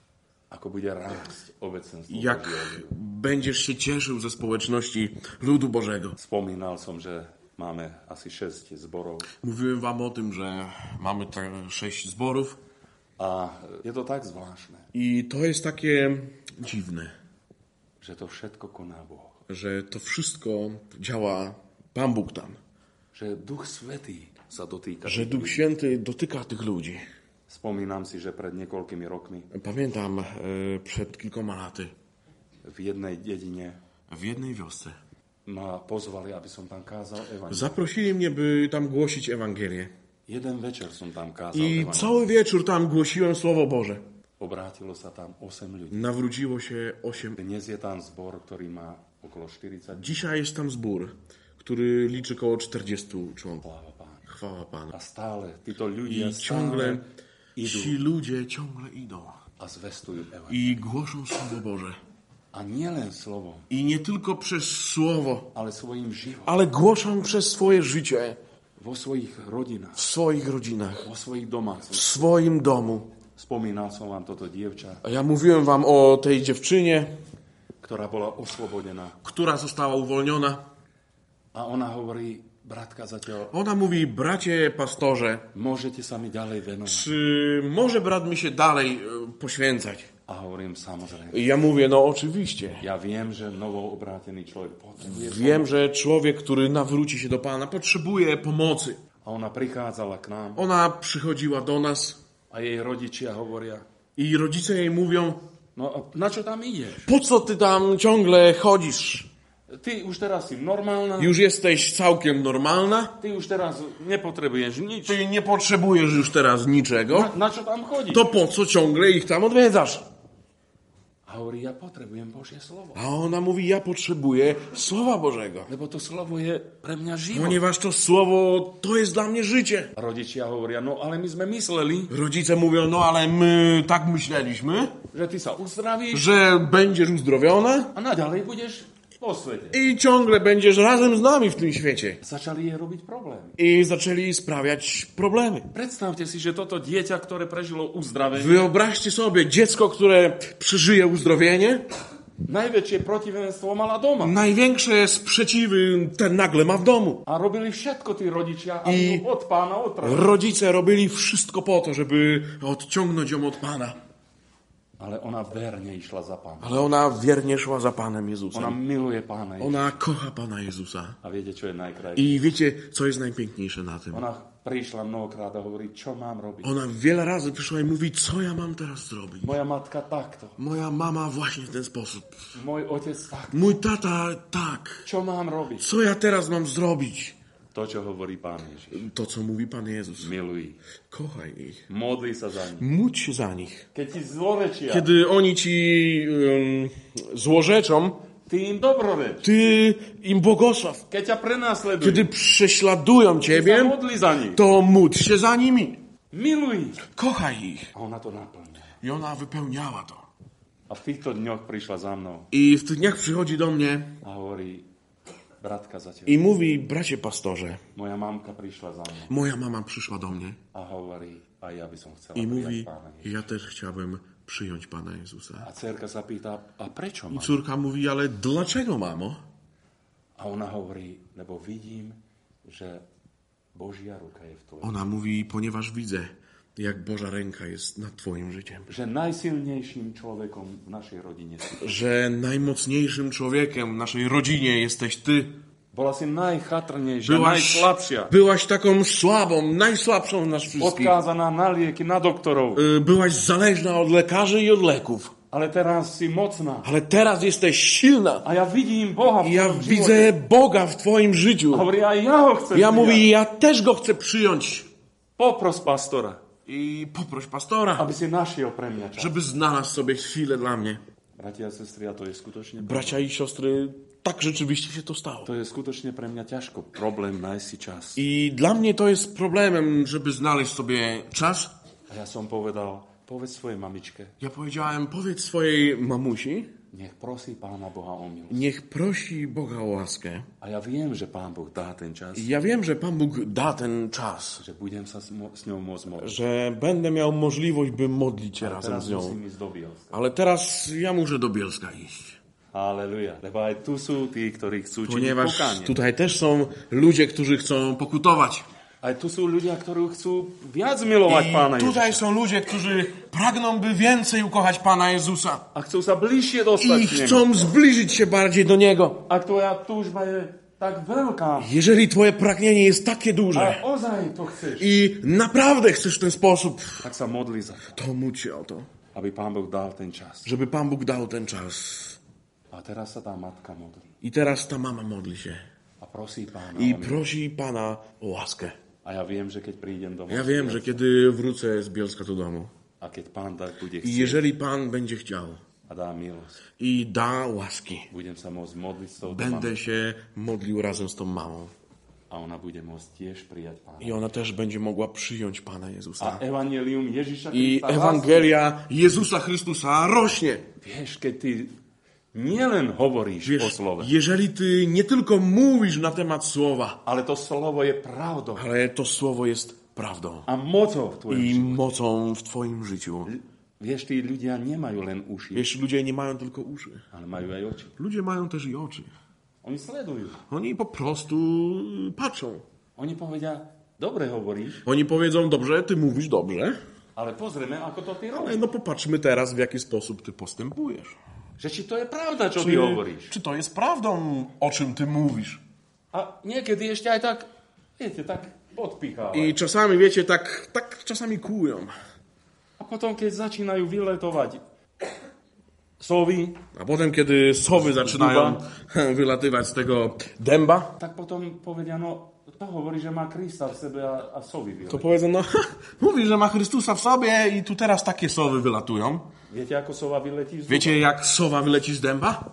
ako bude rásť obecenstvo jak Božieho. będziesz się cieszył ze społeczności ludu Bożego. Spomínal som, že máme asi šesť zborov Mówiłem wam o tym, że mamy te sześć zborów a je to tak zvláštne, i to jest takie dziwne, že to všetko koná Boh. że to wszystko działa Pan Bóg tam, Že Duch Svätý sa dotýka. że tých Duch ľudí. Święty dotyka tych ludzi. Spomínam si, že pred niekoľkými rokmi Pamiętam e, przed kilkoma laty v jednej dedine w jednej wiosce ma pozvali, aby som tam kázal evangelium. zaprosili mnie, by tam głosić Ewangelię. Jeden večer som tam kázal I evangelium. cały wieczór tam głosiłem Słowo Boże. Obrátilo sa tam osem ľudí. Nawróciło się osiem. Dnes je tam zbor, ktorý má okolo štyridsať. Dzisiaj jest tam zbór, który liczy około czterdziestu członków. Sláva Pána. Chwała Pana. A stále títo ľudia I ciągle stále ci idú ludzie ciągle idą a zvestujú evangelium. i głoszą Słowo Boże. A nielen slovom, I nie tylko przez Słowo, ale svojim životom. ale głoszą przez swoje życie, Vo svojich rodinách, w swoich rodzinach, vo svojich w domácnostiach. swoim domu. Spomínal som vám toto dievča, A ja mówiłem wam o tej dziewczynie, ktorá bola oslobodená. która została uwolniona. A ona hovorí, brat kazateľ, Ona mówi, bracie pastorze, môžete sa mi ďalej venovať? czy może brat mi się dalej e, poświęcać? A hovorím, samozrejme. I ja mówię, no oczywiście. Ja viem, že novo obrátený človek potrebuje Wiem, że człowiek, który nawróci się do Pana, potrzebuje pomocy. A ona prichádzala k nám Ona przychodziła do nas a jej rodičia hovoria, i rodzice jej mówią, no a na čo tam ideš? po co ty tam ciągle chodzisz? Ty už teraz si normálna, Już jesteś całkiem normalna, ty už teraz nepotrebuješ nič. ty nie potrzebujesz już teraz niczego, Na, na čo tam chodíš? to po co ciągle ich tam odwiedzasz? A hovorí, ja potrebujem Božie slovo. A ona mówi, ja potrzebuję Słowa Bożego, Lebo to slovo je pre mňa život. ponieważ to Słowo to jest dla mnie życie. A rodičia hovoria, no ale my sme mysleli, Rodzice mówią, no ale my tak myśleliśmy, že ty sa uzdravíš że będziesz uzdrowiona a naďalej budeš vo svete. i ciągle będziesz razem z nami w tym świecie. Začali jej robiť problémy. I zaczęli sprawiać problemy. Predstavte si, že toto dieťa, ktoré prežilo uzdravenie, Wyobraźcie sobie dziecko, które przeżyje uzdrowienie, najväčšie protivenstvo mala doma. największe sprzeciwy ten nagle ma w domu. A robili všetko tí rodičia, aby I- ju od pána otrhli. Rodzice robili wszystko po to, żeby odciągnąć ją od Pana. Ale ona verne išla za pána. Ale ona wiernie szła za Panem Ona Jezusem. miluje pána Ježiša. Ona kocha Pana Jezusa. A viete, čo je najkrajšie? I wiecie, co jest najpiękniejsze na tym? Ona prišla mnohokrát a hovorí, čo mám robiť? Ona wiele razy przyszła i mówi, co ja mam teraz zrobić? Moja matka takto. Moja mama właśnie w ten sposób. Môj otec takto. Mój tata tak. Čo mám robiť? Co ja teraz mam zrobić? To, čo hovorí pán Ježiš. To, co mówi Pan Jezus. Miluj. Kochaj ich. Modli sa za nich. Módl się za nich. Keď ti zlorečia, Kiedy oni ci um, złorzeczą, ty im dobroreč. ty im błogosław. Keď ťa prenasledujú, Kiedy prześladują sa ciebie, modli za nich. to módl się za nimi. Miluj ich. Kochaj ich. A ona to naplňa. I ona wypełniała to. A v týchto dňoch prišla za mnou I w tych dniach przychodzi do mnie a hovorí, brat kazateľ, i mówi, bracie pastorze, moja mamka prišla za mnou moja mama przyszła do mnie a hovorí, a ja by som chcela i prijať mówi, pána Ježiša. ja też chciałbym przyjąć Pana Jezusa. A dcerka sa pýta, a prečo I mám? córka mówi, ale dlaczego, mamo? A ona hovorí, lebo vidím, že Božia ruka je v tvojom. Ona mówi, ponieważ widzę, jak Boża ręka jest nad twoim życiem. Že najsilnejším človekom v našej rodine si. Że najmocniejszym człowiekiem w naszej rodzinie jesteś ty. Bola si najchatrnejšia, Byłaś, najslabšia. byłaś taką słabą, najsłabszą z nas wszystkich. Odkázaná na lieky, na doktorov. Y, Byłaś zależna od lekarzy i od leków. Ale teraz si mocná. Ale teraz jesteś silna. A ja vidím Boha v I ja tvojom widzę živote. Boga w twoim życiu. A hovorí, a ja ho chcem Ja prijať. mówię, ja też go chcę przyjąć. Popros pastora, I poproś pastora, aby si našiel pre mňa čas. żeby znalazł sobie chwilę dla mnie. Bratia a sestry, a to je skutočne Bracia i siostry, tak rzeczywiście się to stało. to je skutočne pre mňa ťažko. Problém nájsť si čas. I dla mnie to jest problemem, żeby znaleźć sobie czas. A ja som povedal, povedz svojej mamičke, Ja powiedziałem, powiedz swojej mamusi, nech prosí Pána Boha o milosť. niech prosi Boga o łaskę. A ja viem, že Pán Boh dá ten čas, I ja wiem, że Pan Bóg da ten czas, že budem sa s, mo- s ňou môcť modliť. że będę miał możliwość, by modlić się razem Teraz z nią. musím ísť do Bielska. Ale teraz ja muszę do Bielska iść. Halleluja. Lebo aj tu sú tí, ktorí chcú činiť Ponieważ pokánie. tutaj też są ludzie, którzy chcą pokutować. Aj tu sú ľudia, ktorí chcú viac milovať Pána I tutaj Ježiša. są ludzie, którzy pragną, by więcej ukochać Pana Jezusa. A chcú sa bližšie dostať I k Nemu. chcą zbliżyć się bardziej do Niego. A tvoja túžba je tak veľká. Jeżeli Twoje pragnienie jest takie duże A ozaj to chceš. i naprawdę chcesz w ten sposób, Tak sa modli za to, to módl się o to, aby Pán Boh dal ten čas. żeby Pan Bóg dał ten czas. A teraz sa tá matka modlí. I teraz ta mama modli się A prosí Pána i o milosť. prosi Pana o łaskę. A ja viem, že keď prídem domov, Ja wiem, że kiedy wrócę z Bielska do domu a keď Pán tak bude i chcieť jeżeli Pan będzie chciał a dá milosť, i da łaski, budem sa môcť modliť s touto będę mamou się modlił razem z tą mamą. a ona bude môcť tiež prijať Pána. I ona też będzie mogła przyjąć Pana A Jezusa. evangelium Ježiša I Krista Ewangelia Jezusa Chrystusa rośnie. Vieš, keď ty nielen hovoríš o Wiesz, slove, jeżeli ty nie tylko mówisz na temat słowa, ale to slovo je pravdou ale to słowo jest prawdą a mocou v tvojom i živote. mocą w twoim życiu. Vieš, tí ľudia nemajú len uši, Wiesz, ludzie nie mają tylko uszy. ale majú aj oči. Ludzie mają też i oczy. Oni sledujú. Oni po prostu patrzą. Oni povedia, dobre hovoríš, Oni powiedzą, dobrze, ty mówisz dobrze, ale pozrieme, ako to ty ale robíš. no popatrzmy teraz, w jaki sposób ty postępujesz. Že či to je pravda, čo ty Czy, hovoríš. czy to jest prawdą, o czym ty mówisz? A niekedy ešte aj tak, viete, tak podpichávajú. I czasami, wiecie, tak, tak czasami kłują. A potom, keď začínajú vyletovať sovy, A potem, kiedy sowy zaczynają wylatywać z tego dęba, tak potom povedia, no, to hovorí, že má Krista v sebe a, a sovy to vyletajú. powiedzą, no mówi, że ma Chrystusa w sobie i tu teraz takie sowy wylatują. Viete, ako sova vyletí z Wiecie, jak sowa wyleci z dęba?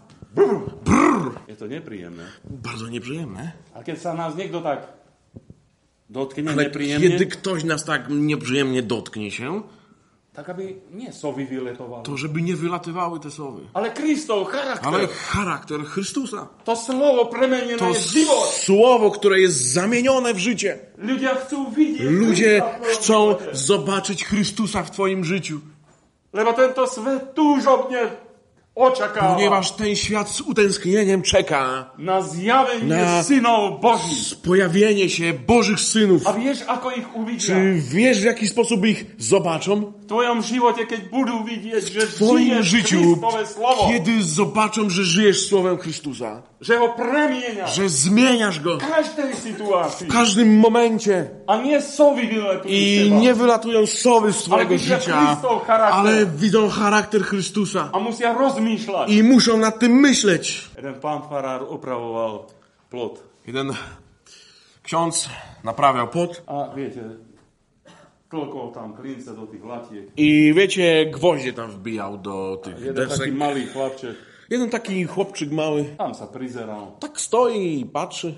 Je to nepríjemné. Bardzo nieprzyjemne. A keď sa nás niekto tak dotknie Ale nepríjemne, kiedy ktoś nas tak nieprzyjemnie dotknie się, tak aby nie sovy vyletovali, to żeby nie wylatywały te sowy. ale Kristov charakter. Ale charakter Chrystusa. To slovo premenené To je život. słowo, które jest zamienione w życie. Ľudia chcú vidieť Ludzie Krista v tvojom chcą živote. zobaczyć Chrystusa w twoim życiu. Lebo tento svet túžobne očakáva Ponieważ ten świat z utęsknieniem czeka na zjavenie Na- synov Božích. pojawienie się Bożych synów. A vieš, ako ich uvidia? Czy wiesz, w jaki sposób ich zobaczą? V tvojom živote, keď budú vidieť, že W twoim žiješ życiu, Kristové slovo, kiedy zobaczą, że żyjesz słowem Chrystusa, že ho premieňaš że zmieniasz go v každej situácii. w każdym momencie A nie sovy vyletujú z i teba. nie wylatują sowy z twojego Ale widzia życia, Chrystov charakter. ale widzą charakter Chrystusa A musia rozmýšľať. i muszą nad tym myśleć. Jeden pán farár opravoval plot. Jeden ksiądz naprawiał płot A viete, tlkol tam klince do tých latiek. i wiecie, gwoździe tam wbijał do tych Jeden desek. taký malý chlapček, Jeden taki chłopczyk mały tam sa prizeral tak stoi i patrzy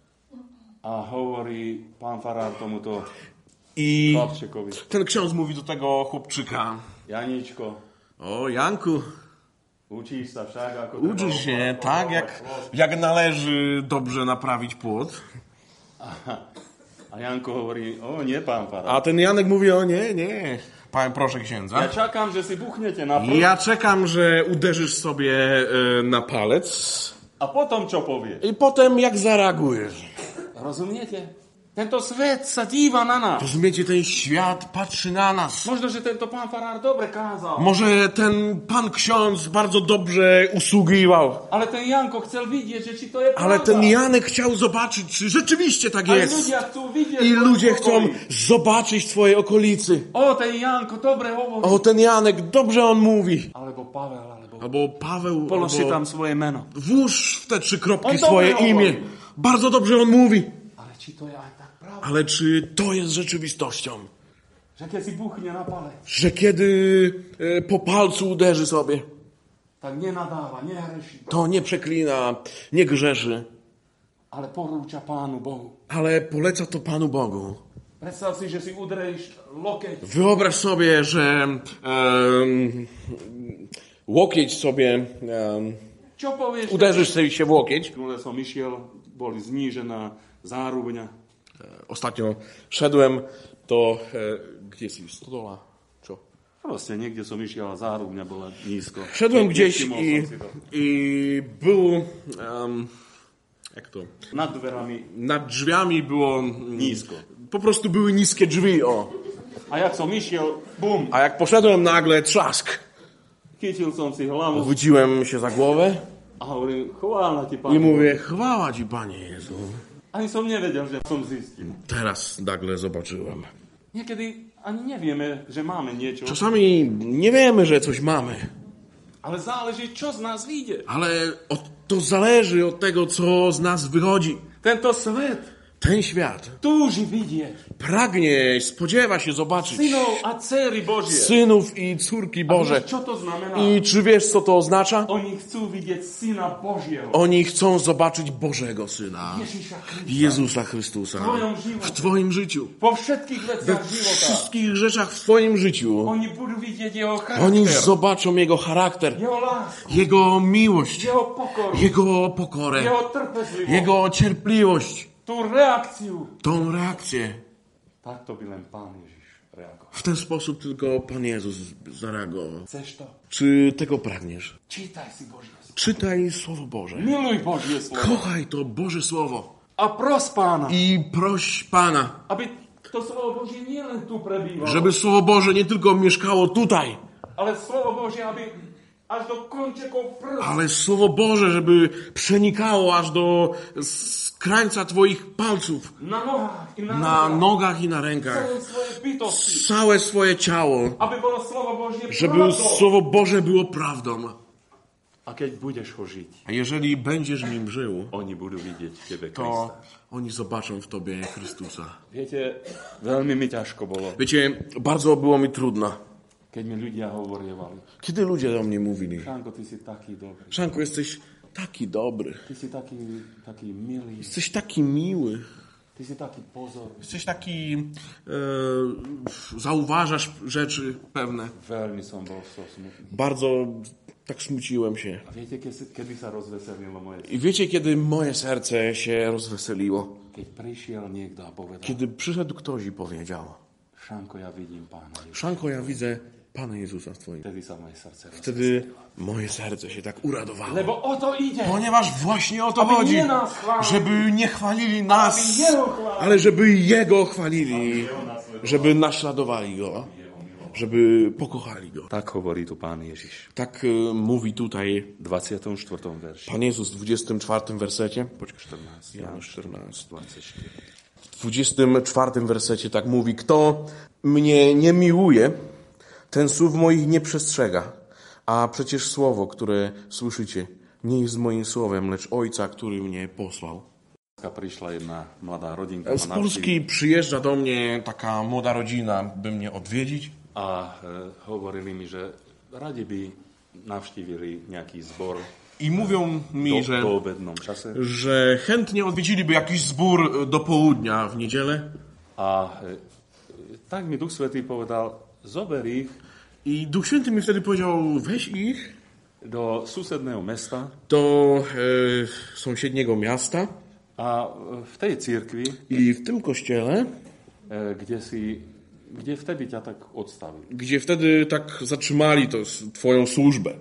a hovorí pán farár tomuto i chlapčekovi. ten ksiądz mówi do tego chłopczyka: Janičko, o Janku, učíš sa však, ako uczysz się tak, jak, jak należy dobrze naprawić płot. A Janko hovorí, o nie, pán farár. A ten Janek mówi: o nie, nie, pan proszę Ja księdza. čakám, že si buchnete na prst Ja czekam, że uderzysz sobie e, na palec a potom čo povie? i potem jak zareagujesz. Rozumiete? Tento svet sa díva na nás. Rozumiecie, ten świat patrzy na nas. Možno, že tento pán farár dobre kázal. Może ten pan ksiądz bardzo dobrze usługiwał, Ale ten Janko chcel vidieť, že či to je ale pravda. ten Janek chciał zobaczyć, czy rzeczywiście tak A jest. ľudia chcú vidieť I v ludzie tvojom chcą okolí. zobaczyć w twojej okolicy. O, ten Janko dobre hovorí. O, ten Janek, dobrze on mówi. Alebo Pavel, alebo... Albo Paweł, Polož si albo tam svoje meno. włóż w te trzy kropki On swoje dobrze imię. mówi. Bardzo dobrze on mówi. Ale či to je aj tak pravda? Ale czy to jest rzeczywistością? Že keď si buchne na palec, Że kiedy e, po palcu uderzy sobie, tak nenadáva, nehreší, to nie przeklina, nie grzeszy, ale porúča Pánu Bohu. ale poleca to Panu Bogu. Predstav si, že si udrejš lokeť. Wyobraź sobie, że um, łokieć sobie um, Čo povieš? uderzysz sobie się w łokieć. Minule som išiel, boli znížená zárubňa. Ostatnio szedłem, to e, gdzie jest stodola? Co? Proste niekde som išiel a zárubňa bola nízko. Szedłem gdzieś Nevšimol i, som si to. i był, um, jak to, Nad dverami nad drzwiami było, nízko. po prostu były niskie drzwi, o. A jak som išiel, bum, A jak poszedłem nagle, trzask. chytil som si hlavu Chwyciłem się za głowę a hovorím, chvála ti, i Pane. mówię, chwała Ci, Panie Jezu. Ani som nevedel, že som zistil. Teraz nagle zobaczyłem. Niekedy ani nevieme, že máme niečo, Czasami nie wiemy, że coś mamy, ale záleží, čo z nás vyjde. ale od, to zależy od tego, co z nas wychodzi. Tento svet Ten świat túži vidieť pragnie, spodziewa się zobaczyć synov a dcery Božie. synów i córki Boże. Vieš, čo to znamená? I czy wiesz, co to oznacza? Oni chcú vidieť syna Božieho. Oni chcą zobaczyć Bożego Syna, Ježiša Krista. Jezusa Chrystusa, w Twoim życiu. Po všetkých We veciach života. wszystkich rzeczach w Twoim życiu. Oni budú vidieť jeho charakter. Oni zobaczą Jego charakter, Jeho lásku. Jego miłość, Jeho pokoru. Jego pokorę, Jeho trpezlivosť. Jego cierpliwość, Tú reakciu. tą reakcję. Takto by len Pán Ježiš reagoval. W ten sposób tylko Pan Jezus zareagował. Chceš to? Czy tego pragniesz? Čítaj si Božie slovo. Czytaj Słowo Boże. Miluj Božie slovo. Kochaj to Boże Słowo A pros Pána, i proś Pana, aby to slovo Božie nie len tu prebývalo, żeby Słowo Boże nie tylko mieszkało tutaj, ale slovo Božie, aby až do končekov prst. ale Słowo Boże, żeby przenikało aż do krańca Twoich palców, Na nohách i na, na nogách. nogach i na rękach, Celé svoje bytosti. całe swoje ciało, Aby bolo slovo Božie żeby pravdou. Słowo Boże było prawdą. A keď budeš ho žiť, A jeżeli będziesz nim żył, oni budú vidieť v tebe to Krista. oni zobaczą w Tobie Chrystusa. Viete, veľmi mi ťažko bolo, Wiecie, bardzo było mi trudno, keď mi ľudia hovorievali. kiedy ludzie do mnie mówili: Šanko, ty si taký dobrý. Szanko, jesteś taki dobry, Ty si taký, taký milý. jesteś taki miły, Ty si taký pozorný. jesteś taki, e, zauważasz rzeczy pewne. Veľmi som bol so smutný. Bardzo tak smuciłem się. A viete, keď, kedy sa rozveselilo moje I wiecie, kiedy moje serce się rozweseliło? Keď prišiel niekto a povedal, Kiedy przyszedł ktoś i powiedział: Šanko, ja vidím Pána Ježiša. Szanko, ja widzę Pana Jezusa w Twoim. Vtedy sa moje srdce rozveselilo. Wtedy moje serce się tak uradowało. Lebo o to ide. Ponieważ właśnie o to Aby chodzi. nie nas chwalili. Żeby nie chwalili nas, Aby Jeho chwalili. ale żeby Jego chwalili. Żeby naśladowali Go. Żeby pokochali Go. Tak hovorí tu Pán Ježiš. Tak y, mówi tutaj V dvadsiatom štvrtom verši. Pan Jezus w dwudziestym czwartym wersecie. Počkaj, štrnásť. Jan czternaście. dvadsaťštyri. W dwudziestym czwartym wersecie tak mówi: Kto mnie nie miłuje, ten słów moich nie przestrzega. A przecież słowo, które słyszycie, nie jest moim słowem, lecz Ojca, który mnie posłał. Prišla jedna mladá rodinka Z ma Polski przyjeżdża do mnie taka młoda rodzina, by mnie odwiedzić. a e, hovorili mi, že radi by navštívili nejaký zbor I mówią mi, do, że, do obednom čase. że chętnie odwiedziliby jakiś zbór do południa w niedzielę. A e, tak mi Duch Svätý povedal, zober ich I Duch Święty mi wtedy powiedział: weź ich do susedného mesta do e, sąsiedniego miasta a v tej cirkvi, i w tym kościele, e, kde, si, kde vtedy ťa tak odstavili. gdzie wtedy tak zatrzymali to s- twoją służbę.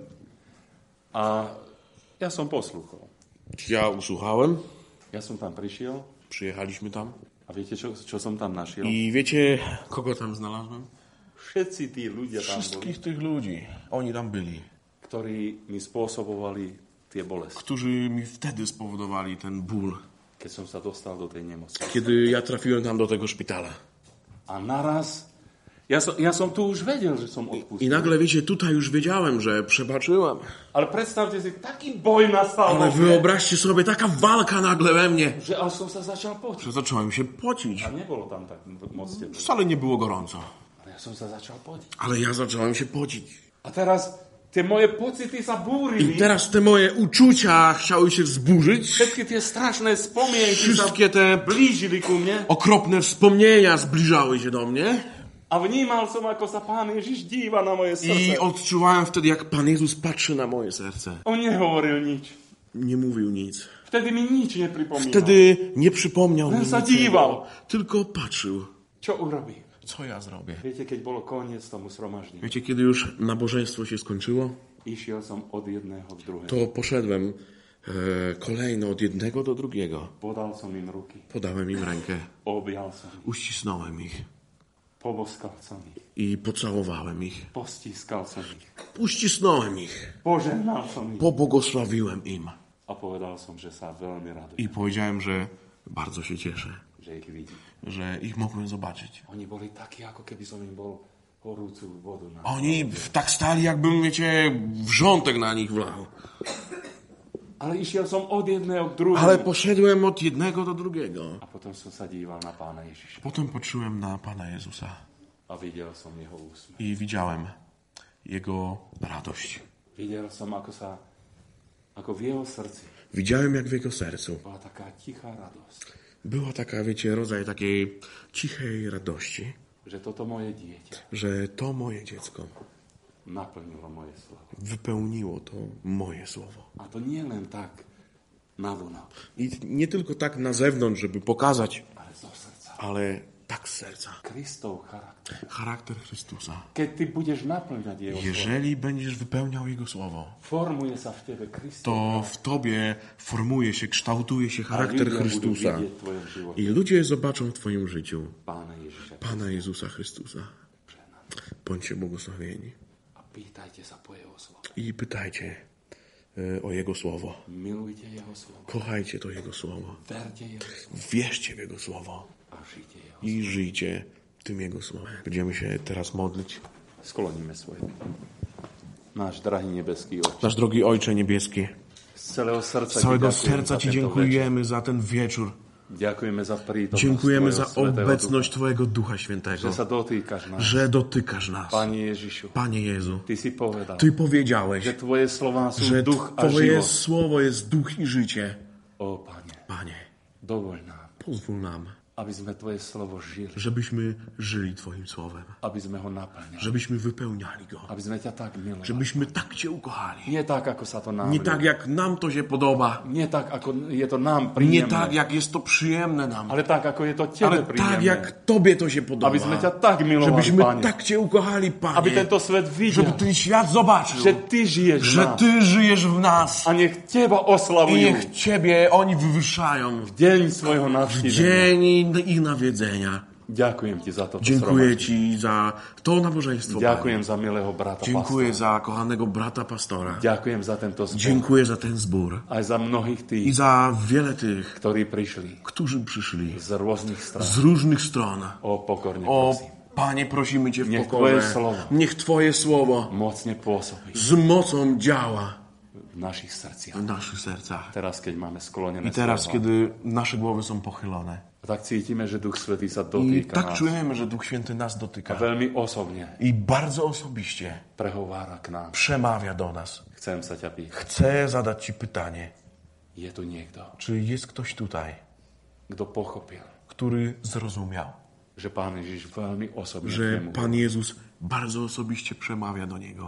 A ja som poslúchol. Ja usłuchałem, Ja som tam prišiel przyjechaliśmy tam a viete, čo, čo som tam našiel? i wiecie, kogo tam znalazłem? Všetci tí ľudia tam boli, Wszystkich tych ludzi. Oni tam byli, ktorí mi spôsobovali tie bolesti, którzy mi wtedy spowodowali ten ból, keď som sa dostal do tej nemocnice. kiedy ja trafiłem tam do tego szpitala. A naraz, ja som, ja som tu už vedel, že som I odpustil. nagle, wiecie, tutaj już wiedziałem, że przebaczyłem. Ale predstavte si, taký boj nastal Ale vo mne, wyobraźcie sobie, taka walka nagle we mnie, že až som sa začal potiť. że zacząłem się pocić. A nebolo tam tak moc teplo. Wcale nie było gorąco, Ale ja som sa začal potiť. ale ja zacząłem się pocić. A teraz Tie moje pocity sa I búrili. teraz te moje uczucia chciały się wzburzyć. Všetky tie strašné spomienky sa Wszystkie te blížili ku mne. okropne wspomnienia zbliżały się do mnie. A vnímal som, ako sa Pán Ježiš díva na moje I srdce. odczuwałem wtedy, jak Pan Jezus patrzy na moje serce. On nehovoril nič. Nie mówił nic. Vtedy mi nič nepripomínal. Wtedy nie przypomniał mi Len sa niczego, díval. tylko patrzył. Čo urobí? Co ja zrobię? Viete, keď bolo koniec tomu sromaždeniu, Wiecie, kiedy już nabożeństwo się skończyło, išiel som od jedného k druhému. to poszedłem e, kolejno od jednego do drugiego. Podal som im ruky. Podałem im rękę, Objal som ich. uścisnąłem ich Poboskal som ich. i pocałowałem ich. Postiskal som ich. Uścisnąłem ich, Požehnal som ich. pobłogosławiłem im A povedal som, že sa veľmi radujem, i powiedziałem, że bardzo się cieszę, že ich vidím. że ich mogłem zobaczyć. Oni boli takí, ako keby som im bol horúcu vodu na... Oni tak stali, jakbym, wiecie, wrzątek na nich wlał. Ale išiel som od jedného k druhému. Ale poszedłem od jednego do drugiego. A potom som sa díval na Pána Ježiša. Potem patrzyłem na Pana Jezusa A videl som jeho úsmev. i widziałem Jego radość. Videl som, ako sa, ako v jeho srdci Widziałem, jak w Jego sercu bola taká tichá radosť, była taka, wiecie, rodzaj takiej cichej radości, že toto moje dieťa że to moje dziecko naplnilo moje slovo. wypełniło to moje słowo. A to nie len tak navonok, I nie tylko tak na zewnątrz, żeby pokazać, ale zo srdca. ale tak z serca. Kristov charakter. Charakter Chrystusa. Keď ty budeš naplňať jeho slovo, Jeżeli będziesz wypełniał Jego słowo, formuje sa v tebe Kristov to w tobie formuje się, kształtuje się a charakter ľudia budú Chrystusa. vidieť v tvojom živote I ludzie zobaczą w twoim życiu Pána Ježiša. Pana Jezusa Chrystusa. Bądźcie błogosławieni. A pýtajte sa po jeho slovo. I pytajcie e, o Jego słowo. Milujte jeho slovo. Kochajcie to Jego słowo. Verte jeho slovo. Wierzcie w Jego słowo. A žite jeho. I żyjcie tym Jego słowem. Będziemy się teraz modlić. Skloníme svoje. Náš drahý nebeský Otče, Nasz drogi Ojcze Niebieski, z celého srdca z całego Ti ďakujeme serca za Ci tento dziękujemy za ten wieczór. večer. Ďakujeme za prítomnosť Dziękujemy Tvojho za Svätého obecność Ducha, Twojego Ducha Świętego, že sa dotýkaš nás. że dotykasz nas. Panie Ježišu, Panie Jezu, Ty si povedal, Ty powiedziałeś, že Tvoje slová sú że duch a Twoje život. słowo jest duch i życie. O Pane, Panie, dovoľ nám, pozwól nam, aby sme Tvoje slovo žili, żebyśmy żyli Twoim słowem, aby sme ho naplňali, żebyśmy wypełniali go, aby sme ťa tak milovali. żebyśmy tak Cię ukochali. Nie tak, ako sa to nám Nie tak, jak nam to się podoba, Nie tak, ako je to nám nie príjemné, tak, jak jest to przyjemne nam, ale tak, ako je to Tebe ale príjemné. tak, jak Tobie to się Aby sme ťa podoba. tak milovali, Żebyśmy Pane. tak Cię ukochali, Aby Panie, tento svet videl, żeby ten świat zobaczył, že Ty žiješ v że nás. Ty żyjesz w nas A nech Teba i oslavujú niech Ciebie oni wywyższają v deň svojho w navštívenia. dzień ich nawiedzenia. Ďakujem Ti za toto Dziękuję zhromaždenie. Ci za to nabożeństwo, Panie. Ďakujem za milého brata Dziękuję pastora. za kochanego brata pastora. Ďakujem za tento zbor. Dziękuję za ten zbór Aj za mnohých i tých, za wiele tych, ktorí prišli którzy przyszli z rôznych strán. z różnych stron. O, pokorne O, prosím. Panie, prosimy Cię w Niech pokorze. Twoje słowo Niech Twoje słowo mocne pôsobí z mocą działa v našich srdciach. w naszych sercach. Teraz, keď máme sklonené I teraz, svoje hlavy. kiedy nasze głowy są pochylone. A tak cítime, že Duch Svätý sa I dotýka tak nás. czujemy, że Duch Święty nas A dotyka. veľmi osobne I bardzo osobiście prehovára k nám. przemawia do nas. Chcem sa ťa pýtať. Chcę zadać Ci pytanie. Je tu niekto, Czy jest ktoś tutaj, kto pochopil, który zrozumiał, že Pán Ježiš veľmi osobne że k nemu Pan Jezus bardzo osobiście przemawia do niego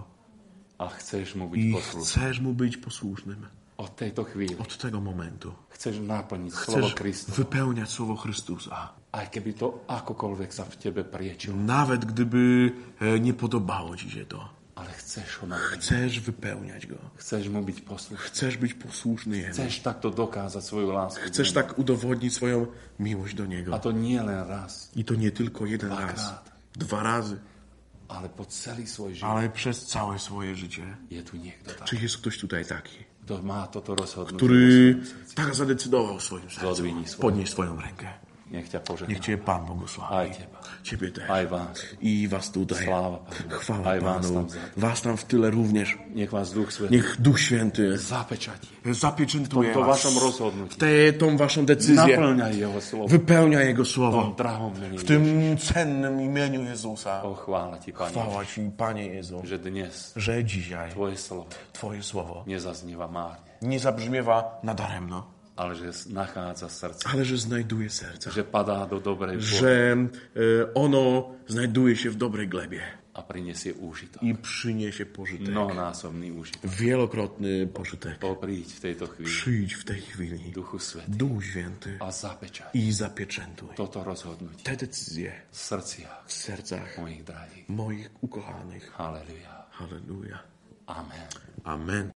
a chceš mu byť i poslušný. chcesz Mu być posłusznym Od tejto chvíli od tego momentu. chceš naplniť slovo Chcesz Krista. wypełniać słowo Chrystusa. Aj keby to akokoľvek sa v tebe priečilo. Nawet gdyby e, nie podobało Ci się to. Ale chceš ho naplniť. Chcesz wypełniać Go. Chceš mu byť poslušný. Chcesz być posłuszny Jemu. Chceš takto dokázať svoju lásku. Chcesz k nemu. tak udowodnić swoją miłość do A Niego. to nie len raz, I to nie tylko jeden Dvakrát. raz, dwa razy, ale po celý svoj život. ale przez całe swoje życie. Je tu niekto tak, Czy jest ktoś tutaj taki, kto má toto rozhodnutie vo który svojom srdci. tak zadecydował w swoim sercu? Zodwinij swoje. Podnieś swoją rękę. Nech ťa požehná. Nech Cię Pan błogosławi. Aj teba. Ciebie też. Aj vás. I was tutaj. Sláva Pánu. Chwała Aj vás Panu. tam vzadu. Was tam w tyle również. Nech vás Duch Svätý Niech Duch Święty zapečatí. zapieczętuje To was vašom rozhodnutí. w tę, tą waszą decyzję. Naplňaj Jeho slovo. Wypełnia Jego V tom słowo. drahom mene W tym cennym imieniu Jezusa. O, chvála Ti, Pane, Chwała Ci, Panie Jezu, že dnes że dzisiaj Tvoje slovo Twoje słowo nezaznieva márne, nie zabrzmiewa nadaremno, ale že nachádza srdce. ale że znajduje serca. Že padá do dobrej pôdy Że e, ono znajduje się w dobrej glebie a prinesie úžitok. i przyniesie pożytek. Mnohonásobný úžitok. Wielokrotny pożytek. O, príď v tejto chvíli, Przyjdź w tej chwili, Duchu Svätý, Duch Święty, a zapečaj i zapieczętuj toto rozhodnutie te decyzje v srdciach w sercach mojich drahých. moich ukochanych. Halleluja. Halleluja. Amen. Amen.